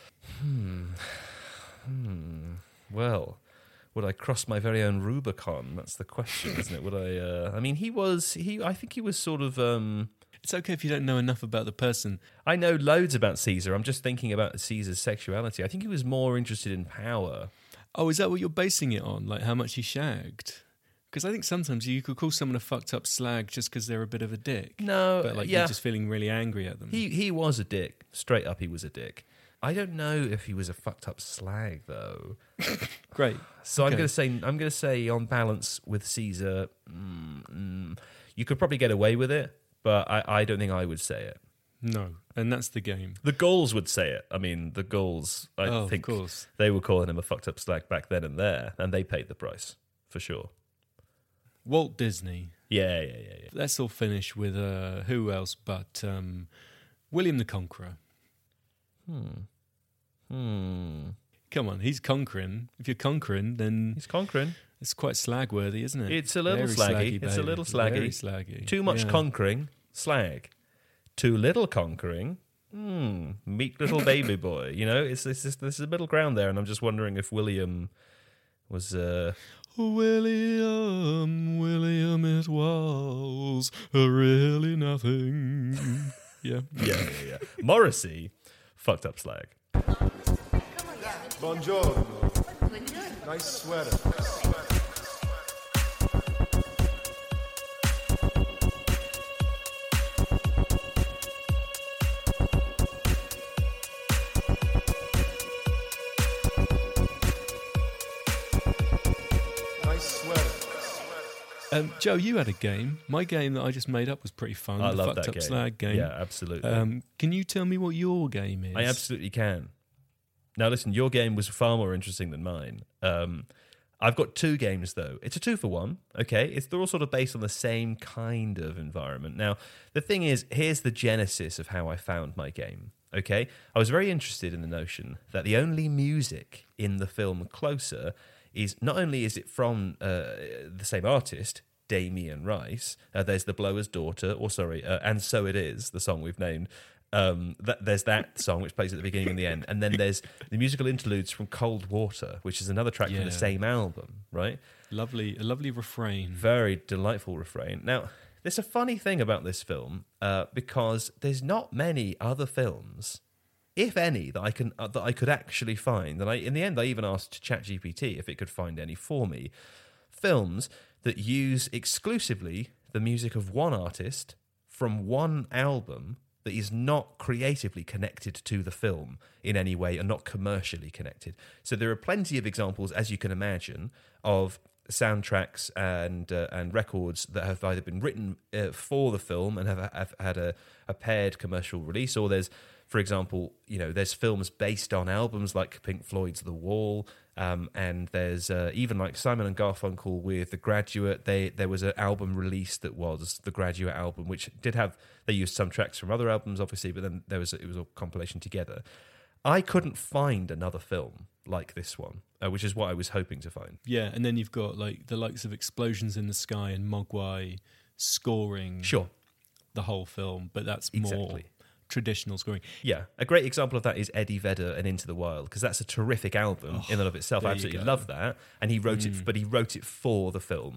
Well, would I cross my very own Rubicon? That's the question, isn't it? Would I? Uh, I mean, he was. He. I think he was sort of. Um, It's okay if you don't know enough about the person. I know loads about Caesar. I'm just thinking about Caesar's sexuality. I think he was more interested in power. Oh, is that what you're basing it on? Like how much he shagged? Because I think sometimes you could call someone a fucked up slag just because they're a bit of a dick. No, But like yeah. you're just feeling really angry at them. He he was a dick. Straight up, he was a dick. I don't know if he was a fucked up slag though. Great. So I'm Okay. going to say I'm going to say on balance with Caesar, mm, mm, you could probably get away with it, but I, I don't think I would say it. No. And that's the game. The Gauls would say it. I mean, the Gauls, I Oh, of think course. they were calling him a fucked up slag back then and there, and they paid the price for sure. Walt Disney. Yeah, yeah, yeah, yeah. Let's all finish with uh, who else but um, William the Conqueror. Hmm. Hmm. Come on, he's conquering. If you're conquering, then He's conquering. it's quite slag worthy, isn't it? It's a little Very slaggy. slaggy It's a behaviour. little slaggy. Very slaggy. Too much Yeah. conquering, slag. Too little conquering, hmm, meek little baby boy. You know, it's, it's, it's there's a middle ground there, and I'm just wondering if William was. Uh, William, William, it was really nothing. yeah. yeah, yeah, yeah. Morrissey, fucked up slag. Buongiorno. Nice sweater. Nice sweater. Um, Joe, you had a game. My game that I just made up was pretty fun. I the love fucked that up game. slag game. Yeah, absolutely. Um, can you tell me what your game is? I absolutely can. Now, listen, your game was far more interesting than mine. Um, I've got two games, though. It's a two for one, okay? It's, they're all sort of based on the same kind of environment. Now, the thing is, here's the genesis of how I found my game, okay? I was very interested in the notion that the only music in the film Closer is, not only is it from uh, the same artist, Damien Rice, uh, there's The Blower's Daughter, or sorry, uh, And So It Is, the song we've named. Um, that, there's that song which plays at the beginning and the end, and then there's the musical interludes from Cold Water, which is another track from Yeah. the same album, right? Lovely, a lovely refrain. Very delightful refrain. Now, there's a funny thing about this film uh, because there's not many other films, if any, that I can uh, that I could actually find. And I, in the end, I even asked ChatGPT if it could find any for me. Films that use exclusively the music of one artist from one album that is not creatively connected to the film in any way and not commercially connected. So there are plenty of examples, as you can imagine, of soundtracks and uh, and records that have either been written uh, for the film and have, have had a, a paired commercial release, or there's, for example, you know, there's films based on albums like Pink Floyd's The Wall, um, and there's uh, even like Simon and Garfunkel with The Graduate. They there was an album release that was The Graduate album, which did have, they used some tracks from other albums, obviously, but then there was it was a compilation together. I couldn't find another film like this one, uh, which is what I was hoping to find. Yeah, and then you've got like the likes of Explosions in the Sky and Mogwai scoring Sure. the whole film, but that's Exactly. more traditional scoring. Yeah, a great example of that is Eddie Vedder and Into the Wild, because that's a terrific album in and of itself. I there you absolutely go. love that, and he wrote it, but he wrote it for the film.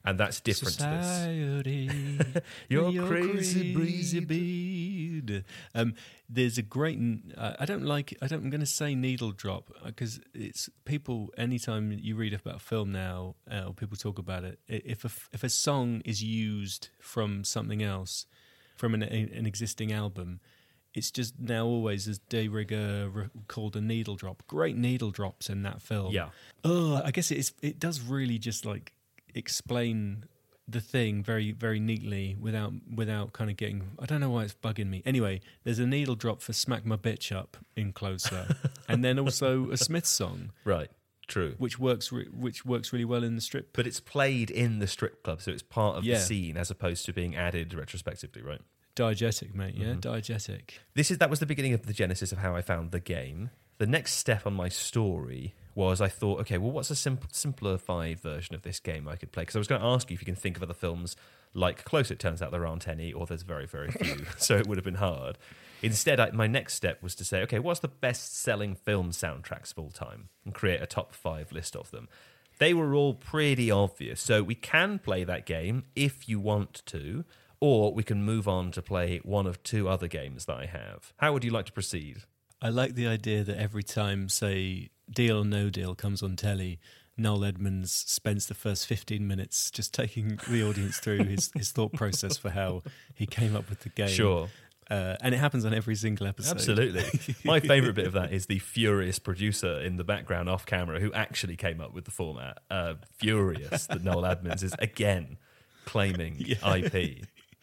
And that's different Society, to this. You're, you're crazy, crazy breed. breed. Um, there's a great. Uh, I don't like. I don't. I'm going to say needle drop because it's people. Anytime you read about film now, uh, or people talk about it, i- if a if a song is used from something else, from an an existing album, it's just now always, as Day Rigger re- called, a needle drop. Great needle drops in that film. Yeah. Oh, I guess it is. It does really just like explain the thing very, very neatly without without kind of getting. I don't know why it's bugging me. Anyway, there's a needle drop for "Smack My Bitch Up" in Closer, and then also a Smiths song, Right. True. which works re- which works really well in the strip. But it's played in the strip club, so it's part of Yeah. the scene as opposed to being added retrospectively, right? Diegetic, mate. Yeah, Mm-hmm. diegetic. This is that was the beginning of the genesis of how I found the game. The next step on my story was I thought, okay, well, what's a simp- simplified version of this game I could play? Because I was going to ask you if you can think of other films like Close. It turns out there aren't any, or there's very, very few, so it would have been hard. Instead, I, my next step was to say, okay, what's the best-selling film soundtracks of all time? And create a top five list of them. They were all pretty obvious, so we can play that game if you want to, or we can move on to play one of two other games that I have. How would you like to proceed? I like the idea that every time, say, Deal or No Deal comes on telly, Noel Edmonds spends the first fifteen minutes just taking the audience through his, his thought process for how he came up with the game. Sure. Uh, and it happens on every single episode. Absolutely. My favourite bit of that is the furious producer in the background off camera who actually came up with the format. Uh, furious that Noel Edmonds is again claiming Yeah. I P.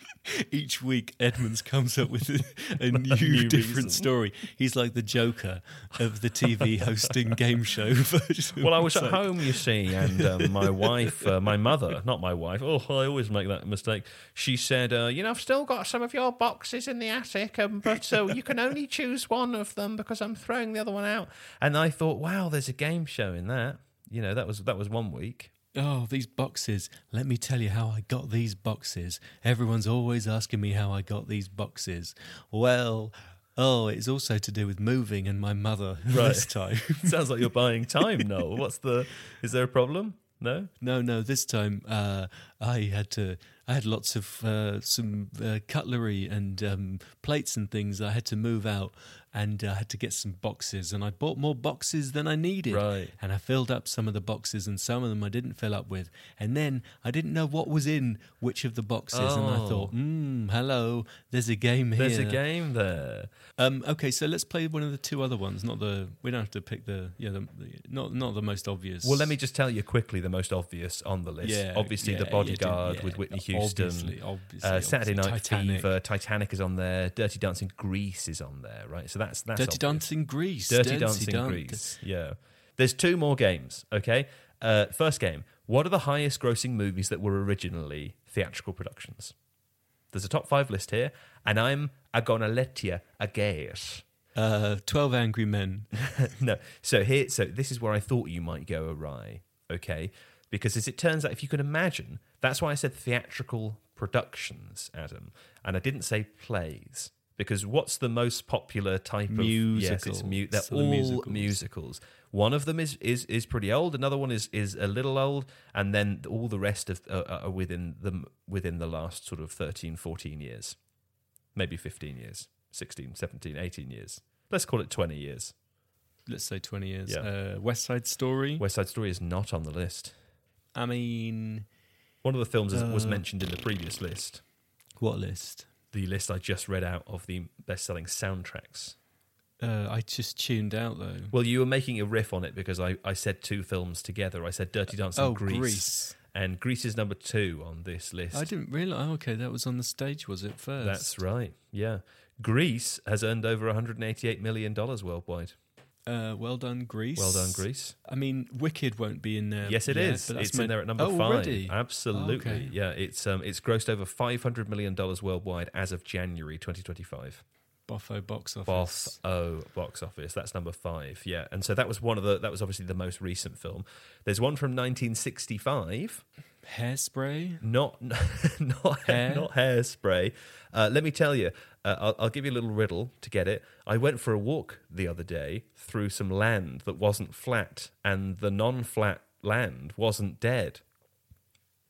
Each week, Edmonds comes up with a, a new, new different reason. story. He's like the Joker of the T V hosting game show version. Well, I was It's at like- home, you see, and um, my wife, uh, my mother, not my wife, oh, I always make that mistake. She said, uh, you know, I've still got some of your boxes in the attic, um, but uh, you can only choose one of them because I'm throwing the other one out. And I thought, wow, there's a game show in that. You know, that was that was one week. Oh, these boxes. Let me tell you how I got these boxes. Everyone's always asking me how I got these boxes. Well, oh, it's also to do with moving and my mother Right. this time. Sounds like you're buying time, Noel. What's the? Is there a problem? No. No, no, this time uh, I had to. I had lots of uh, some uh, cutlery and um, plates and things I had to move out, and I had to get some boxes, and I bought more boxes than I needed. Right. And I filled up some of the boxes, and some of them I didn't fill up with. And then I didn't know what was in which of the boxes, and I Oh. thought, hmm, hello, there's a game here. There's a game there. Um, okay, so let's play one of the two other ones. Not the. We don't have to pick the. Yeah, the, the, not not the most obvious. Well, let me just tell you quickly the most obvious on the list. Yeah, Obviously, yeah, The yeah, Bodyguard yeah, with Whitney yeah, Houston. obviously, obviously, uh, Saturday obviously. Night Titanic. Fever, Titanic is on there. Dirty Dancing Grease is on there, right? So that's that's Dirty obvious. Dancing Grease. Dirty Dancing Dan- Grease. Yeah. There's two more games. Okay. Uh, first game. What are the highest grossing movies that were originally theatrical productions? There's a top five list here, and I'm a gonna let you a guess. Uh, Twelve Angry Men. No. So here, so this is where I thought you might go awry. Okay, because as it turns out, if you can imagine, that's why I said theatrical productions, Adam, and I didn't say plays. Because what's the most popular type of yes, it's mu- they're Musicals. all The musicals. musicals. One of them is, is is pretty old. Another one is is a little old, and then all the rest of uh, are within the within the last sort of thirteen, fourteen years, maybe fifteen years, sixteen, seventeen, eighteen years. Let's call it twenty years. Let's say twenty years. Yeah. Uh, West Side Story. West Side Story is not on the list. I mean, One of the films is, was Uh, mentioned in the previous list. what list? The list I just read out of the best-selling soundtracks. Uh, I just tuned out though. Well, you were making a riff on it because I, I said two films together. I said Dirty Dancing Oh, Grease. Grease. And Grease is number two on this list. I didn't realize. Oh, okay, that was on the stage, was it first? That's right, yeah. Grease has earned over one hundred eighty-eight million dollars worldwide. Uh, well done, Grease. Well done, Grease. I mean, Wicked won't be in there. Yes, it yet, is. but that's It's in meant- there at number oh, five. already? Absolutely, Okay. yeah. It's um, it's grossed over five hundred million dollars worldwide as of January twenty twenty-five. Boffo box office. Boss O box office. That's number five. Yeah, and so that was one of the. That was obviously the most recent film. There's one from nineteen sixty-five. Hairspray. Not not Hair? not Hairspray. Uh, let me tell you. Uh, I'll, I'll give you a little riddle to get it. I went for a walk the other day through some land that wasn't flat, and the non-flat land wasn't dead.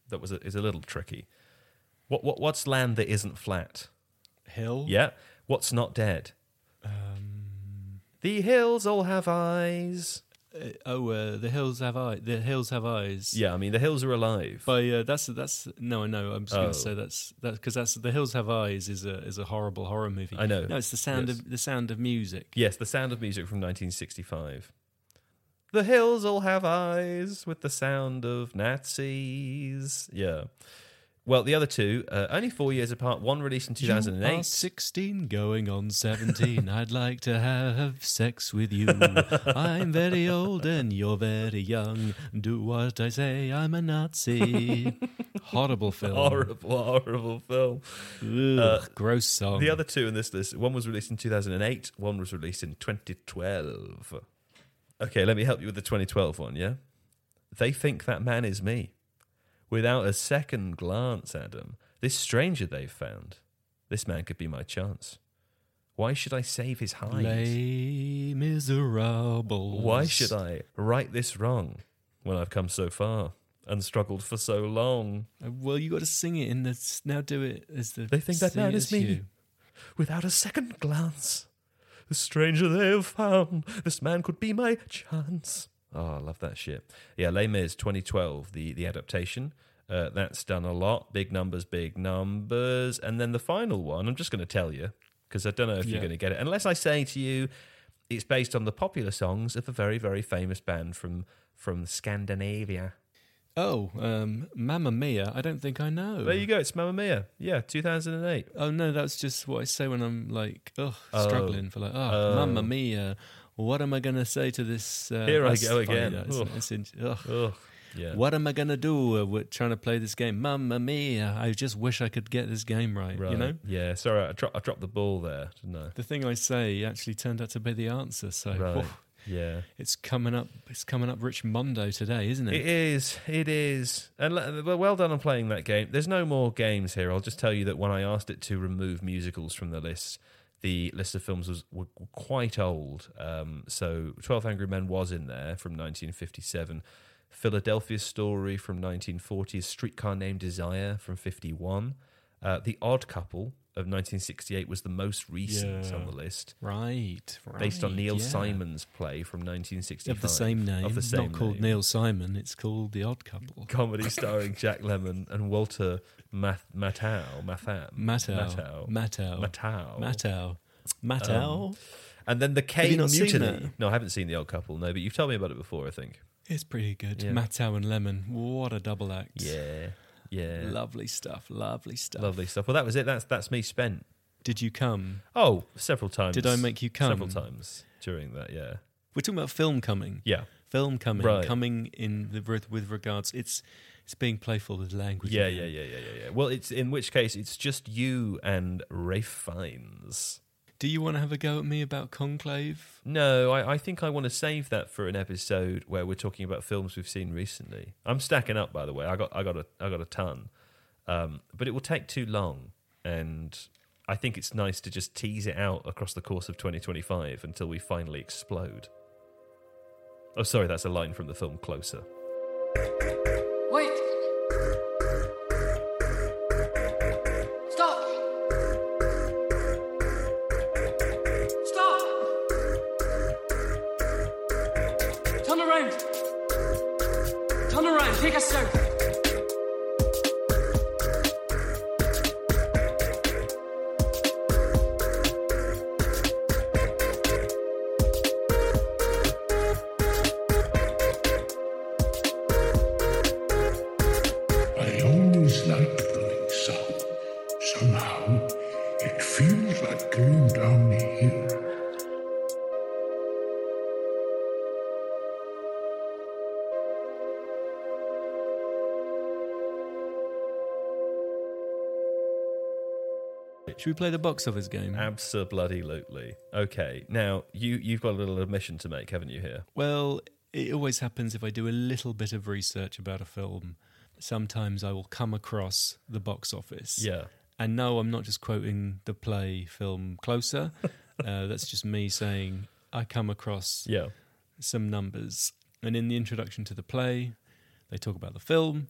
that was a, is a little tricky. What what what's land that isn't flat? Hill. Yeah. What's not dead? Um, The hills all have eyes. uh, oh, uh, the hills have eyes. The hills have eyes. Yeah, I mean the hills are alive. By uh, that's that's no, I know. I'm just Oh. going to say that's that because that's the hills have eyes is a is a horrible horror movie. I know. No, it's the sound Yes. of the sound of music. Yes, The Sound of Music from nineteen sixty-five. The hills all have eyes with the sound of Nazis. Yeah. Well, the other two, uh, only four years apart. One released in two thousand eight. You are sixteen, going on seventeen. I'd like to have sex with you. I'm very old and you're very young. Do what I say, I'm a Nazi. Horrible film. Horrible, horrible film. Ugh, Uh, gross song. The other two in this list, one was released in two thousand eight, one was released in twenty twelve. Okay, let me help you with the twenty twelve one, yeah? They Think That Man Is Me. Without a second glance, Adam, this stranger they've found, this man could be my chance. Why should I save his hide? Les Miserables. Why should I right this wrong when I've come so far and struggled for so long? Uh, Well, you got to sing it in the. Now do it as the. They think that sing man it is as me. you. Without a second glance, the stranger they have found, this man could be my chance. Oh, I love that shit. Yeah, Les Mis twenty twelve, the, the adaptation. Uh, that's done a lot. Big numbers, big numbers. And then the final one, I'm just going to tell you, because I don't know if Yeah. you're going to get it. Unless I say to you, it's based on the popular songs of a very, very famous band from, from Scandinavia. Oh, um, Mamma Mia. I don't think I know. There you go. It's Mamma Mia. Yeah, two thousand eight. Oh no, that's just what I say when I'm like, ugh, Oh. struggling for like, oh, Oh. Mamma Mia. What am I going to say to this? Uh, Here I that's go funny, again. that, isn't Ugh. it? It's in- ugh. Ugh. Yeah. What am I going to do? Uh, we're trying to play this game. Mamma Mia. I just wish I could get this game right, Right. you know? Yeah. Sorry, I, dro- I dropped the ball there, didn't I? The thing I say actually turned out to be the answer. So Right. oof, Yeah. it's coming up. It's coming up Rich Mondo today, isn't it? It is. It is. And le- well, well done on playing that game. There's no more games here. I'll just tell you that when I asked it to remove musicals from the list, the list of films was were quite old. Um, so twelve Angry Men was in there from nineteen fifty-seven. Philadelphia Story from nineteen forty. Streetcar Named Desire from fifty-one. Uh, the Odd Couple of nineteen sixty-eight was the most recent Yeah. on the list. Right, right. Based on Neil yeah. Simon's play from nineteen sixty-five. Of the same name. Of the same Not called name. Neil Simon. It's called The Odd Couple. Comedy starring Jack Lemmon and Walter Math- Matthau. Matthau. Matau. Matthau. Matau. Matthau. Matau. Matau. Um, And then the Have K you not seen Mutiny. that? No, I haven't seen The Odd Couple, no, but you've told me about it before, I think. It's pretty good. Yeah. Matau and Lemon. What a double act. Yeah. Yeah. Lovely stuff. Lovely stuff. Lovely stuff. Well, that was it. That's that's me spent. Did you come? Oh, several times. Did I make you come? Several times during that, yeah. We're talking about film coming. Yeah. Film coming. Right. Coming in the with, with regards. It's it's being playful with language. Yeah, again. yeah, yeah, yeah, yeah, yeah. Well, it's in which case it's just you and Rafe Fiennes. Do you want to have a go at me about Conclave? No, I, I think I want to save that for an episode where we're talking about films we've seen recently. I'm stacking up, by the way. I got, I got a, I got a ton, um, but it will take too long, and I think it's nice to just tease it out across the course of twenty twenty-five until we finally explode. Oh, sorry, that's a line from the film Closer. Wait! Stop! Stop! Turn around! Turn around, take us south! I always liked going south. Somehow, it feels like going down here. Should we play the box office game? Abso-bloody-lutely. Okay, now you you've got a little admission to make, haven't you? Here. Well, it always happens if I do a little bit of research about a film. Sometimes I will come across the box office. Yeah. And no, I'm not just quoting the play film Closer. uh, that's just me saying I come across Yeah. some numbers. And in the introduction to the play, they talk about the film.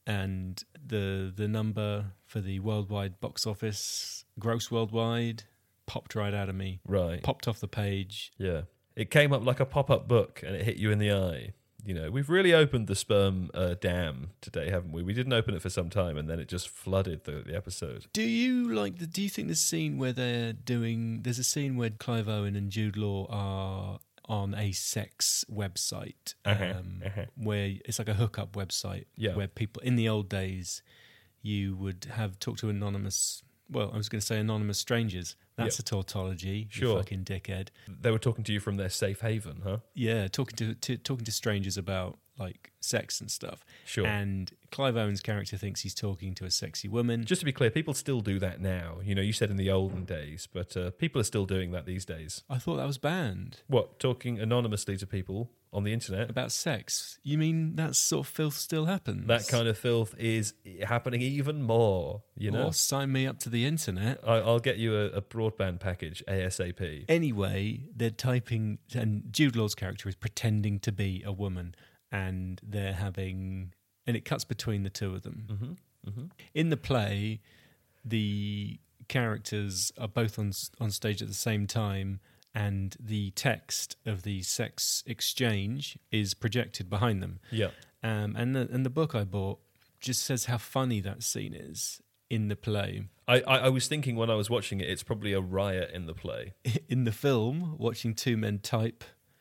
and the the number for the worldwide box office, gross worldwide, popped right out of me. Right. Popped off the page. Yeah. It came up like a pop-up book and it hit you in the eye. You know, we've really opened the sperm uh, dam today, haven't we? We didn't open it for some time, and then it just flooded the, the episode. Do you like the? Do you think the scene where they're doing? There's a scene where Clive Owen and Jude Law are on a sex website, Uh-huh, um, uh-huh. where it's like a hookup website, Yeah. where people in the old days you would have talk to anonymous. Well, I was going to say anonymous strangers. That's Yep. a tautology. Sure. You fucking dickhead. They were talking to you from their safe haven, huh? Yeah, talking to, to talking to strangers about like sex and stuff. Sure. And Clive Owen's character thinks he's talking to a sexy woman. Just to be clear, people still do that now. You know, you said in the olden days, but uh, people are still doing that these days. I thought that was banned. What, talking anonymously to people on the internet? About sex. You mean that sort of filth still happens? That kind of filth is happening even more, you know? Or sign me up to the internet. I, I'll get you a, a broadband package ASAP. Anyway, they're typing, and Jude Law's character is pretending to be a woman, and they're having, and it cuts between the two of them. Mm-hmm, mm-hmm. In the play, the characters are both on on stage at the same time, and the text of the sex exchange is projected behind them. Yeah. Um, and the and the book I bought just says how funny that scene is in the play. I, I, I was thinking when I was watching it, it's probably a riot in the play. In the film, watching two men type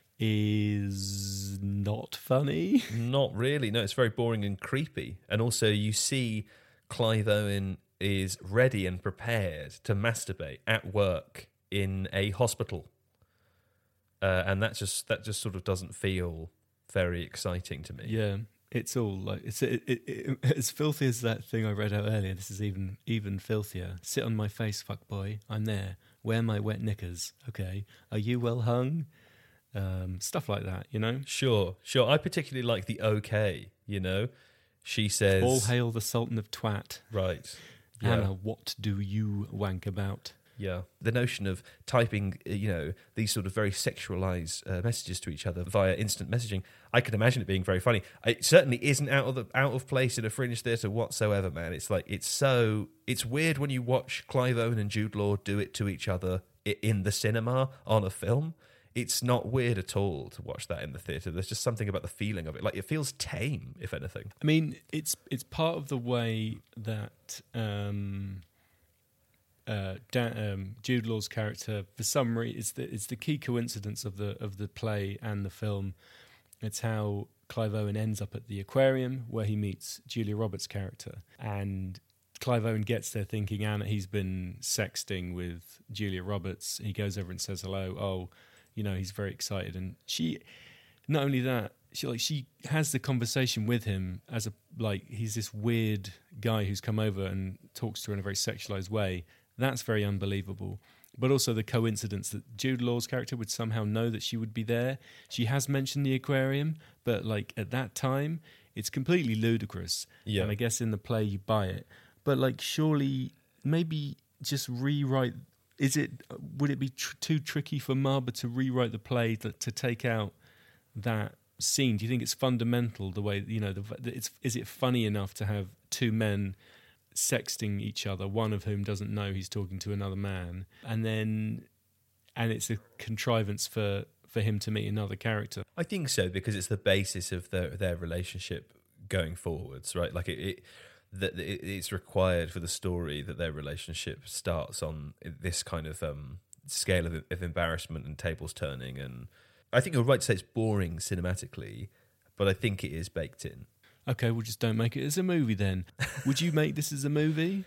is not funny. Not really. No, it's very boring and creepy. And also you see Clive Owen is ready and prepared to masturbate at work in a hospital. Uh, and that just that just sort of doesn't feel very exciting to me. Yeah, it's all like it's it, it, it, as filthy as that thing I read out earlier. This is even even filthier. Sit on my face, fuck boy. I'm there. Wear my wet knickers. Okay. Are you well hung? Um, stuff like that. You know. Sure, sure. I particularly like the okay, you know. She says... All hail the Sultan of Twat. Right. Yeah. Anna, what do you wank about? Yeah. The notion of typing, uh, you know, these sort of very sexualized uh, messages to each other via instant messaging, I can imagine it being very funny. It certainly isn't out of the out of place in a fringe theatre whatsoever, man. It's like, it's so... It's weird when you watch Clive Owen and Jude Law do it to each other i- in the cinema on a film. It's not weird at all to watch that in the theatre. There's just something about the feeling of it. Like, it feels tame, if anything. I mean, it's it's part of the way that um, uh, Dan, um, Jude Law's character, for some reason, it's the it's the key coincidence of the of the play and the film. It's how Clive Owen ends up at the aquarium where he meets Julia Roberts' character, and Clive Owen gets there thinking Anna he's been sexting with Julia Roberts. He goes over and says hello. Oh. You know, he's very excited, and she. Not only that, she like she has the conversation with him as a like he's this weird guy who's come over and talks to her in a very sexualized way. That's very unbelievable. But also the coincidence that Jude Law's character would somehow know that she would be there. She has mentioned the aquarium, but like at that time, it's completely ludicrous. Yeah. And I guess in the play you buy it, but like surely maybe just rewrite. Is it? Would it be tr- too tricky for Marber to rewrite the play to, to take out that scene? Do you think it's fundamental the way you know? The, it's is it funny enough to have two men sexting each other, one of whom doesn't know he's talking to another man, and then and it's a contrivance for for him to meet another character? I think so, because it's the basis of their their relationship going forwards, right? Like it, it that it, it's required for the story that their relationship starts on this kind of um, scale of, of embarrassment and tables turning. And I think you're right to say it's boring cinematically, but I think it is baked in. Okay, well, just don't make it as a movie then. Would you make this as a movie?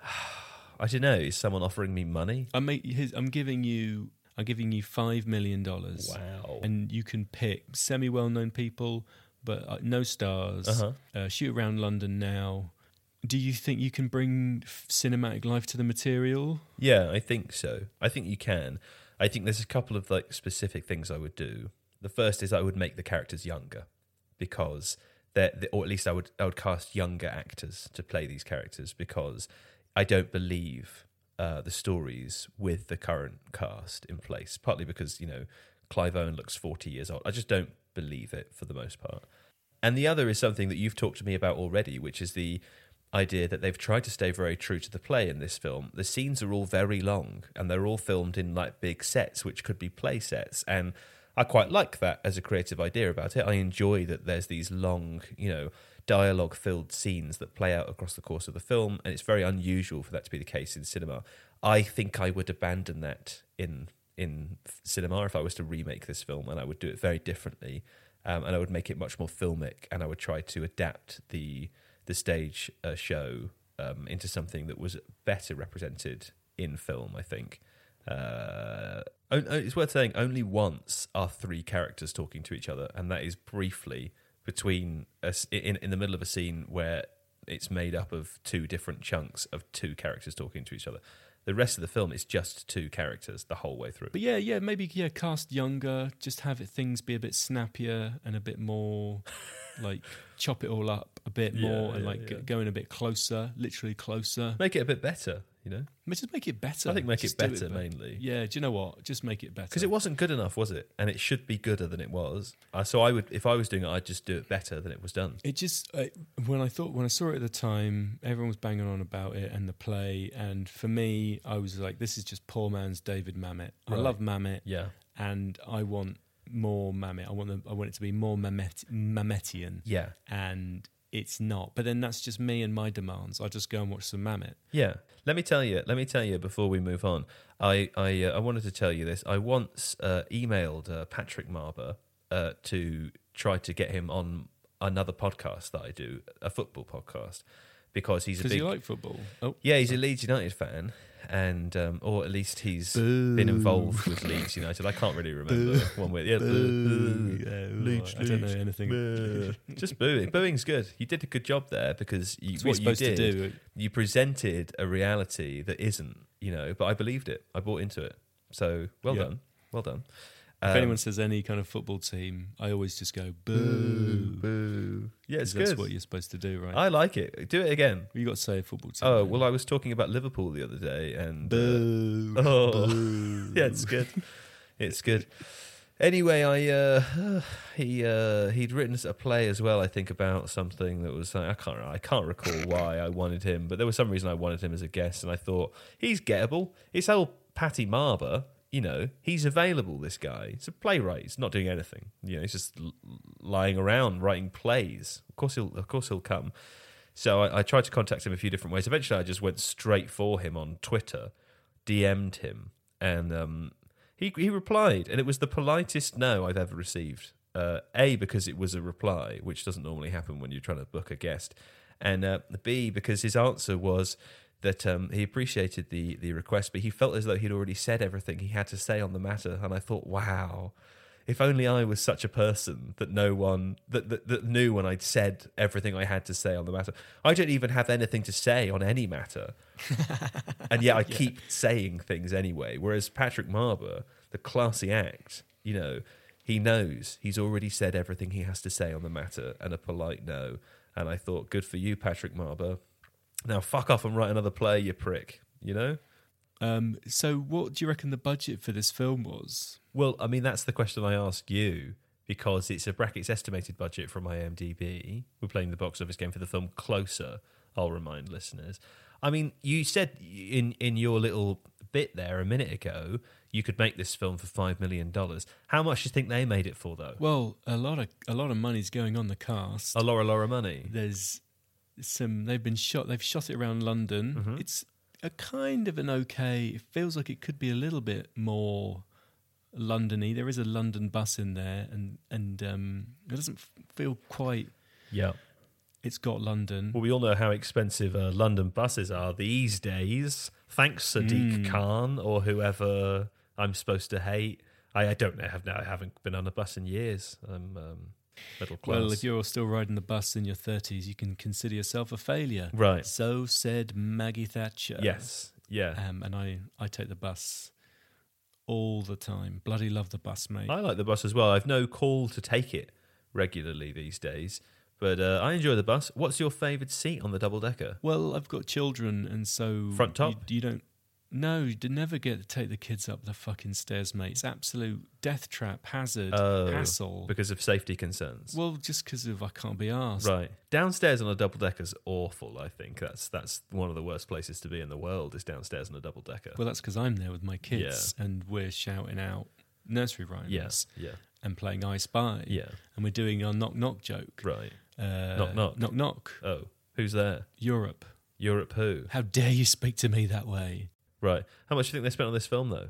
I don't know. Is someone offering me money? I make his, I'm giving you. I'm giving you five million dollars. Wow! And you can pick semi well-known people, but uh, no stars. Uh-huh. Uh, shoot around London now. Do you think you can bring f- cinematic life to the material? Yeah, I think so. I think you can. I think there's a couple of like specific things I would do. The first is I would make the characters younger, because they're, or at least I would I would cast younger actors to play these characters, because I don't believe uh, the stories with the current cast in place. Partly because, you know, Clive Owen looks forty years old. I just don't believe it for the most part. And the other is something that you've talked to me about already, which is the idea that they've tried to stay very true to the play in this film. The scenes are all very long, and they're all filmed in like big sets, which could be play sets. And I quite like that as a creative idea about it. I enjoy that there's these long, you know, dialogue-filled scenes that play out across the course of the film, and it's very unusual for that to be the case in cinema. I think I would abandon that in in cinema if I was to remake this film, and I would do it very differently, um, and I would make it much more filmic, and I would try to adapt the the stage uh, show um, into something that was better represented in film, I think. Uh, it's worth saying, only once are three characters talking to each other, and that is briefly between us in, in the middle of a scene where it's made up of two different chunks of two characters talking to each other. The rest of the film is just two characters the whole way through. But yeah, yeah, maybe yeah, cast younger, just have it, things be a bit snappier and a bit more like chop it all up a bit Yeah, more and yeah, like yeah. g- going a bit closer, literally closer. Make it a bit better, you know? But just make it better. I think make Just it do better be- mainly. Yeah, do you know what? Just make it better. Because it wasn't good enough, was it? And it should be gooder than it was. Uh, so I would, if I was doing it, I'd just do it better than it was done. It just uh, when I thought when I saw it at the time, everyone was banging on about it and the play, and for me, I was like, "This is just poor man's David Mamet." I Right. love Mamet, Yeah. and I want more Mamet. I want them, I want it to be more Mamet, Mametian, Yeah. and it's not. But then that's just me and my demands. I just go and watch some Mamet. Yeah. Let me tell you, let me tell you before we move on, I I, uh, I wanted to tell you this. I once uh, emailed uh, Patrick Marber uh, to try to get him on another podcast that I do, a football podcast, because he's a Because big... you like football. Oh, Yeah, he's a Leeds United fan, and um, or at least he's been involved with Leeds United. I can't really remember one way. Yeah, boo. yeah, Leeds, I don't know Leeds. anything. Boo. Just booing. Booing's good. You did a good job there because you, It's what what you're you supposed did, to do. you presented a reality that isn't, you know. But I believed it. I bought into it. So well Yeah. done, well done. If Um, anyone says any kind of football team, I always just go boo. boo. Yeah, it's 'Cause that's good. what you're supposed to do, right? I like it. Do it again. You got to say a football team. Oh man. well, I was talking about Liverpool the other day, and uh, boo. Oh, Boo. yeah, it's good. It's good. Anyway, I uh, he uh, he'd written a play as well. I think about something that was I can't I can't recall why I wanted him, but there was some reason I wanted him as a guest, and I thought he's gettable. It's old Patty Marber, you know, he's available. This guy, he's a playwright. He's not doing anything. You know, he's just l- lying around writing plays. Of course, he'll of course he'll come. So I, I tried to contact him a few different ways. Eventually, I just went straight for him on Twitter, D M'd him, and um, he he replied, and it was the politest no I've ever received. Uh, a, because it was a reply, which doesn't normally happen when you're trying to book a guest, and uh, B, because his answer was that um, he appreciated the the request, but he felt as though he'd already said everything he had to say on the matter. And I thought, wow. If only I was such a person that no one that, that that knew when I'd said everything I had to say on the matter. I don't even have anything to say on any matter, and yet I yeah. keep saying things anyway. Whereas Patrick Marber, the classy act, you know, he knows he's already said everything he has to say on the matter, and a polite no. And I thought, good for you, Patrick Marber. Now fuck off and write another play, you prick. You know. Um, so, what do you reckon the budget for this film was? Well, I mean, that's the question I ask you, because it's a brackets estimated budget from IMDb. We're playing the box office game for the film Closer, I'll remind listeners. I mean, you said in, in your little bit there a minute ago, you could make this film for five million dollars. How much do you think they made it for, though? Well, a lot of a lot of money's going on the cast. A lot, a lot of money. There's some, they've been shot, they've shot it around London. Mm-hmm. It's a kind of an okay, it feels like it could be a little bit more London-y. There is a London bus in there, and and um, it doesn't feel quite. Yeah, it's got London. Well, we all know how expensive uh, London buses are these days. Thanks, Sadiq Mm. Khan or whoever I'm supposed to hate. I, I don't know. Have now I haven't been on a bus in years. I'm um, middle class. Well, if you're still riding the bus in your thirties, you can consider yourself a failure. Right. So said Maggie Thatcher. Yes. Yeah. Um, and I, I take the bus all the time. Bloody love the bus, mate. I like the bus as well. I've no call to take it regularly these days, but uh, I enjoy the bus. What's your favourite seat on the double decker? Well, I've got children, and so Front top? You, you don't. No, you did never get to take the kids up the fucking stairs, mate. It's absolute death trap, hazard, Oh, hassle. because of safety concerns. Well, just because of I can't be arsed. Right. Downstairs on a double decker is awful, I think. That's that's one of the worst places to be in the world, is downstairs on a double decker. Well, that's because I'm there with my kids and we're shouting out nursery rhymes Yes, yeah, and playing I Spy. yeah. And we're doing our knock knock joke. Right. Uh, Knock, knock. Knock knock. Oh, who's there? Europe. Europe who? How dare you speak to me that way? Right. How much do you think they spent on this film, though?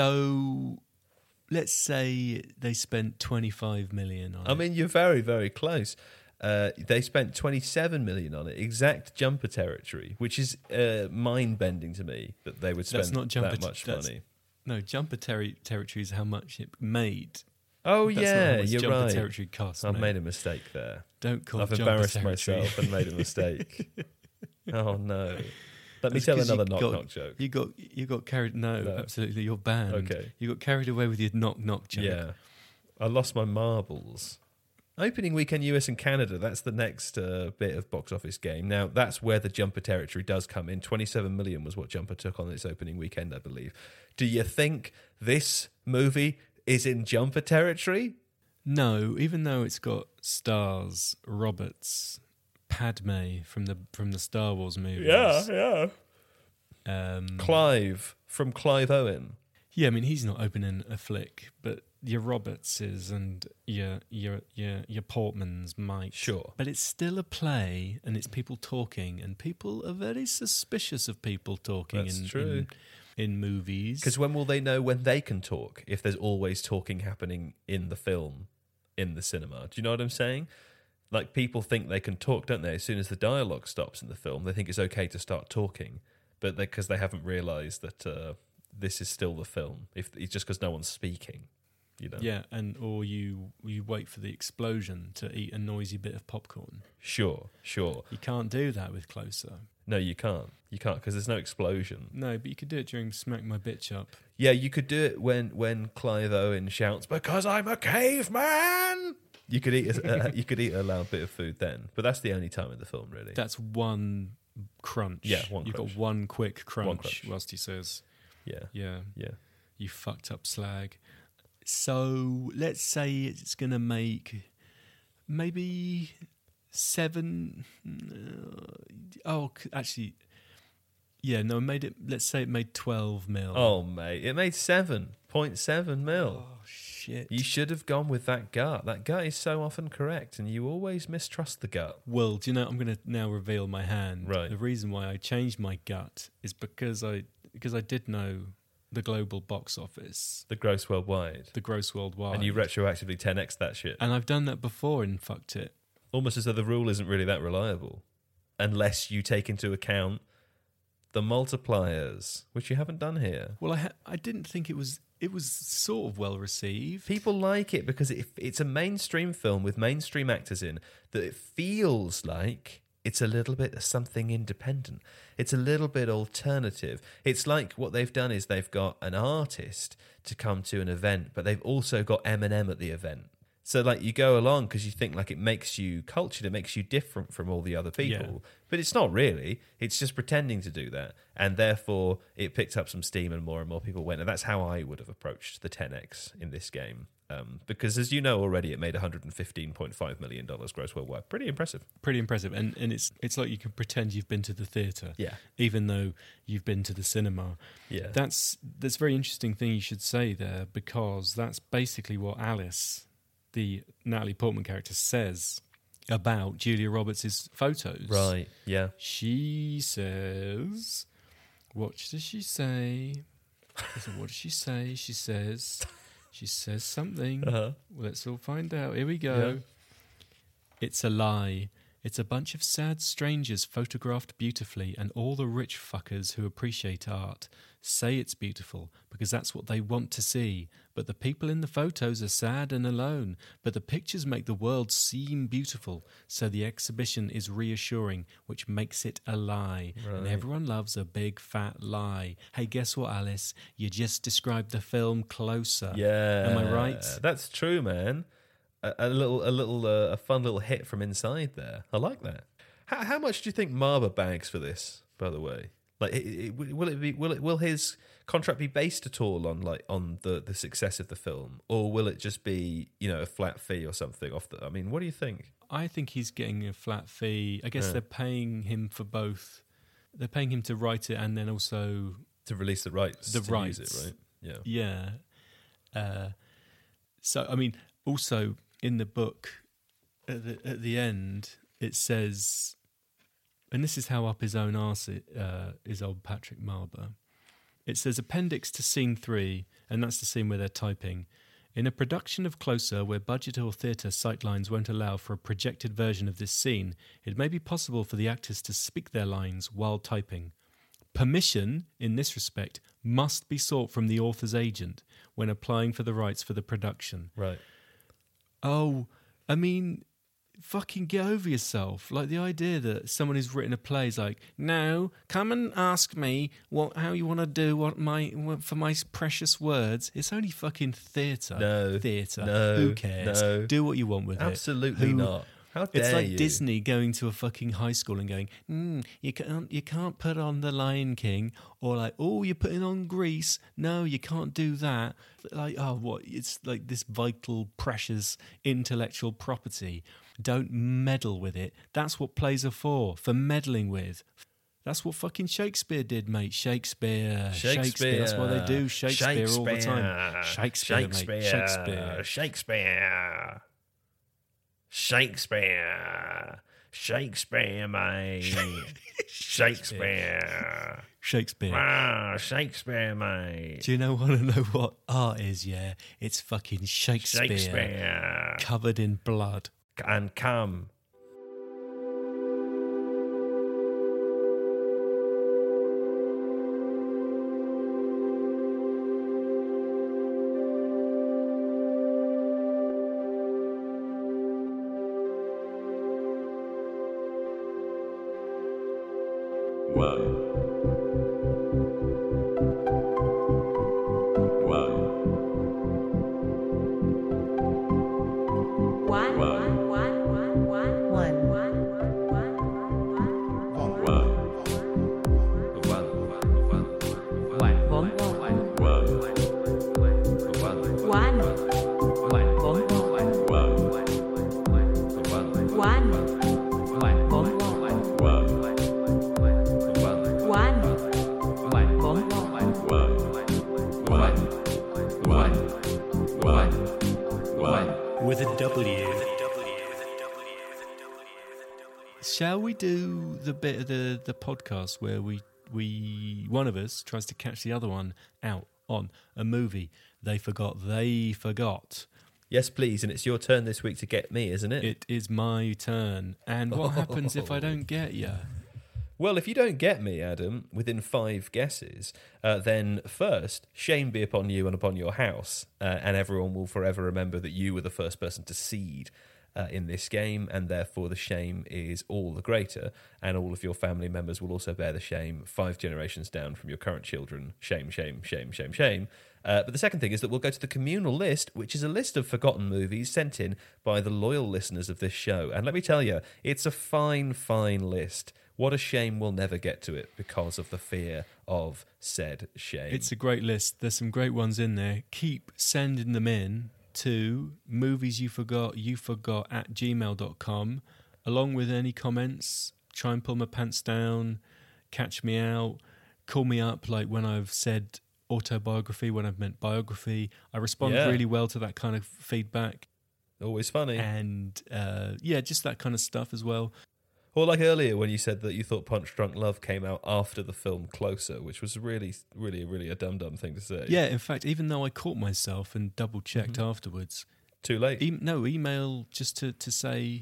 So let's say they spent twenty-five million on I it. mean, you're very, very close. Uh, they spent twenty-seven million on it, exact jumper territory, which is uh, mind-bending to me that they would spend That's not jumper that te- much that's- money. No, jumper terri territory is how much it made. Oh, That's not yeah, how much you're jumper right. territory costs. I've mate. made a mistake there. Don't call I've it jumper embarrassed territory. myself and made a mistake. Oh, no. Let me That's tell 'cause you another knock got- knock joke. You got you got carried. No, No. absolutely, you're banned. Okay. You got carried away with your knock knock joke. Yeah. I lost my marbles. Opening weekend U S and Canada, that's the next uh, bit of box office game. Now, that's where the jumper territory does come in. twenty-seven million was what Jumper took on its opening weekend, I believe. Do you think this movie is in jumper territory? No, even though it's got stars, Roberts, Padme from the from the Star Wars movies. yeah. Um, Clive from Clive Owen. yeah, I mean he's not opening a flick, but your Robertses and your your your your Portmans might. Sure. But it's still a play, and it's people talking, and people are very suspicious of people talking. That's in, true. In, in movies. Because when will they know when they can talk if there's always talking happening in the film, in the cinema? Do you know what I'm saying? Like, people think they can talk, don't they? As soon as the dialogue stops in the film, they think it's okay to start talking, but because they, they haven't realised that uh, this is still the film. If it's just because no one's speaking, you know. Yeah, and or you you wait for the explosion to eat a noisy bit of popcorn. Sure, sure. You can't do that with Closer. No, you can't. You can't because there's no explosion. No, but you could do it during Smack My Bitch Up. Yeah, you could do it when when Clive Owen shouts, "Because I'm a caveman." You could eat a, uh, you could eat a loud bit of food then, but that's the only time in the film, really. That's one crunch. Yeah, one You've crunch. got one quick crunch, One crunch. whilst he says, yeah, yeah, yeah. you fucked up slag. So let's say it's going to make maybe seven. Uh, oh, c- actually, yeah, no, it made it. Let's say it made twelve mil. Oh, mate, it made seven point seven mil. Oh, shit. You should have gone with that gut. That gut is so often correct, and you always mistrust the gut. Well, do you know? I'm going to now reveal my hand. Right. The reason why I changed my gut is because I because I did know the global box office, The gross worldwide. the gross worldwide, And you retroactively ten x that shit. and I've done that before and fucked it. Almost as though the rule isn't really that reliable. Unless you take into account the multipliers, which you haven't done here. Well, I ha- I didn't think it was it was sort of well received. People like it because it, it's a mainstream film with mainstream actors in that it feels like it's a little bit of something independent. It's a little bit alternative. It's like what they've done is they've got an artist to come to an event, but they've also got Eminem at the event. So like you go along because you think like it makes you cultured, it makes you different from all the other people. Yeah. But it's not really. It's just pretending to do that. And therefore it picked up some steam and more and more people went. And that's how I would have approached the ten x in this game. Um, because as you know already, it made one hundred fifteen point five million dollars gross worldwide. Pretty impressive. Pretty impressive, and and it's it's like you can pretend you've been to the theatre, Yeah. even though you've been to the cinema. Yeah. That's that's a very interesting thing you should say there, because that's basically what Alice, the Natalie Portman character, says about Julia Roberts' photos. Right. Yeah. She says, what does she say? So what does she say? She says, she says something. Uh-huh. Well, let's all find out. Here we go. Yeah. It's a lie. It's a bunch of sad strangers photographed beautifully, and all the rich fuckers who appreciate art say it's beautiful because that's what they want to see. But the people in the photos are sad and alone. But the pictures make the world seem beautiful, so the exhibition is reassuring, which makes it a lie. And Right. everyone loves a big fat lie. Hey, guess what, Alice? You just described the film Closer. Yeah. Am I right? That's true, man. A, a little, a little, uh, a fun little hit from inside there. I like that. How, how much do you think Marber bags for this, by the way? Like, it, it, will it be? Will it? Will his contract be based at all on like on the, the success of the film, or will it just be, you know, a flat fee or something off the? I mean, what do you think? I think he's getting a flat fee. I guess Yeah. they're paying him for both. They're paying him to write it and then also To release the rights, The to rights. use it, right? Yeah. yeah. Uh, so I mean, also in the book, at the at the end, it says, and this is how up his own arse it, uh, is old Patrick Marber. It says appendix to scene three, and that's the scene where they're typing. In a production of Closer, where budget or theatre sightlines won't allow for a projected version of this scene, it may be possible for the actors to speak their lines while typing. Permission, in this respect, must be sought from the author's agent when applying for the rights for the production. Right. Oh, I mean, fucking get over yourself. Like the idea that someone who's written a play is like, no, come and ask me what how you want to do what my what, for my precious words. It's only fucking theatre. No. theatre. No. Who cares? No. Do what you want with Absolutely it. Who- not. How dare It's like you? Disney going to a fucking high school and going, mm, you can't, you can't put on The Lion King, or like, oh, you're putting on Grease. No, you can't do that. Like, oh, what? It's like this vital, precious intellectual property. Don't meddle with it. That's what plays are for, for meddling with. That's what fucking Shakespeare did, mate. Shakespeare, Shakespeare. That's why they do Shakespeare, all the time. Shakespeare, Shakespeare. mate. Shakespeare. Shakespeare. Shakespeare. Shakespeare, mate. Shakespeare. Shakespeare. Ah, Shakespeare, mate. Do you know want to know what art is? Yeah, it's fucking Shakespeare, Shakespeare. covered in blood. And come. One. One. One, One. one, one, one, one, one, one, one, one, one. One. One, One. one, One. one. One. One. One. With a W. Shall we do the bit of the, the podcast where we, we one of us tries to catch the other one out on a movie they forgot they forgot? Yes, please. And it's your turn this week to get me, isn't it? It is my turn. And what happens if I don't get you? Well, if you don't get me, Adam, within five guesses, uh, then first, shame be upon you and upon your house, uh, and everyone will forever remember that you were the first person to seed uh, in this game, and therefore the shame is all the greater, and all of your family members will also bear the shame five generations down from your current children. Shame, shame, shame, shame, shame. Uh, but the second thing is that we'll go to the communal list, which is a list of forgotten movies sent in by the loyal listeners of this show. And let me tell you, it's a fine, fine list. What a shame we'll never get to it because of the fear of said shame. It's a great list. There's some great ones in there. Keep sending them in to movies you forgot, you forgot at gmail dot com, along with any comments. Try and pull my pants down, catch me out, call me up like when I've said autobiography, when I've meant biography. I respond Yeah. really well to that kind of feedback. Always funny. And uh, yeah, just that kind of stuff as well. Or like earlier when you said that you thought Punch Drunk Love came out after the film Closer, which was really, really, really a dumb-dumb thing to say. Yeah, in fact, even though I caught myself and double-checked Mm-hmm. afterwards, Too late. e- no, email just to, to say,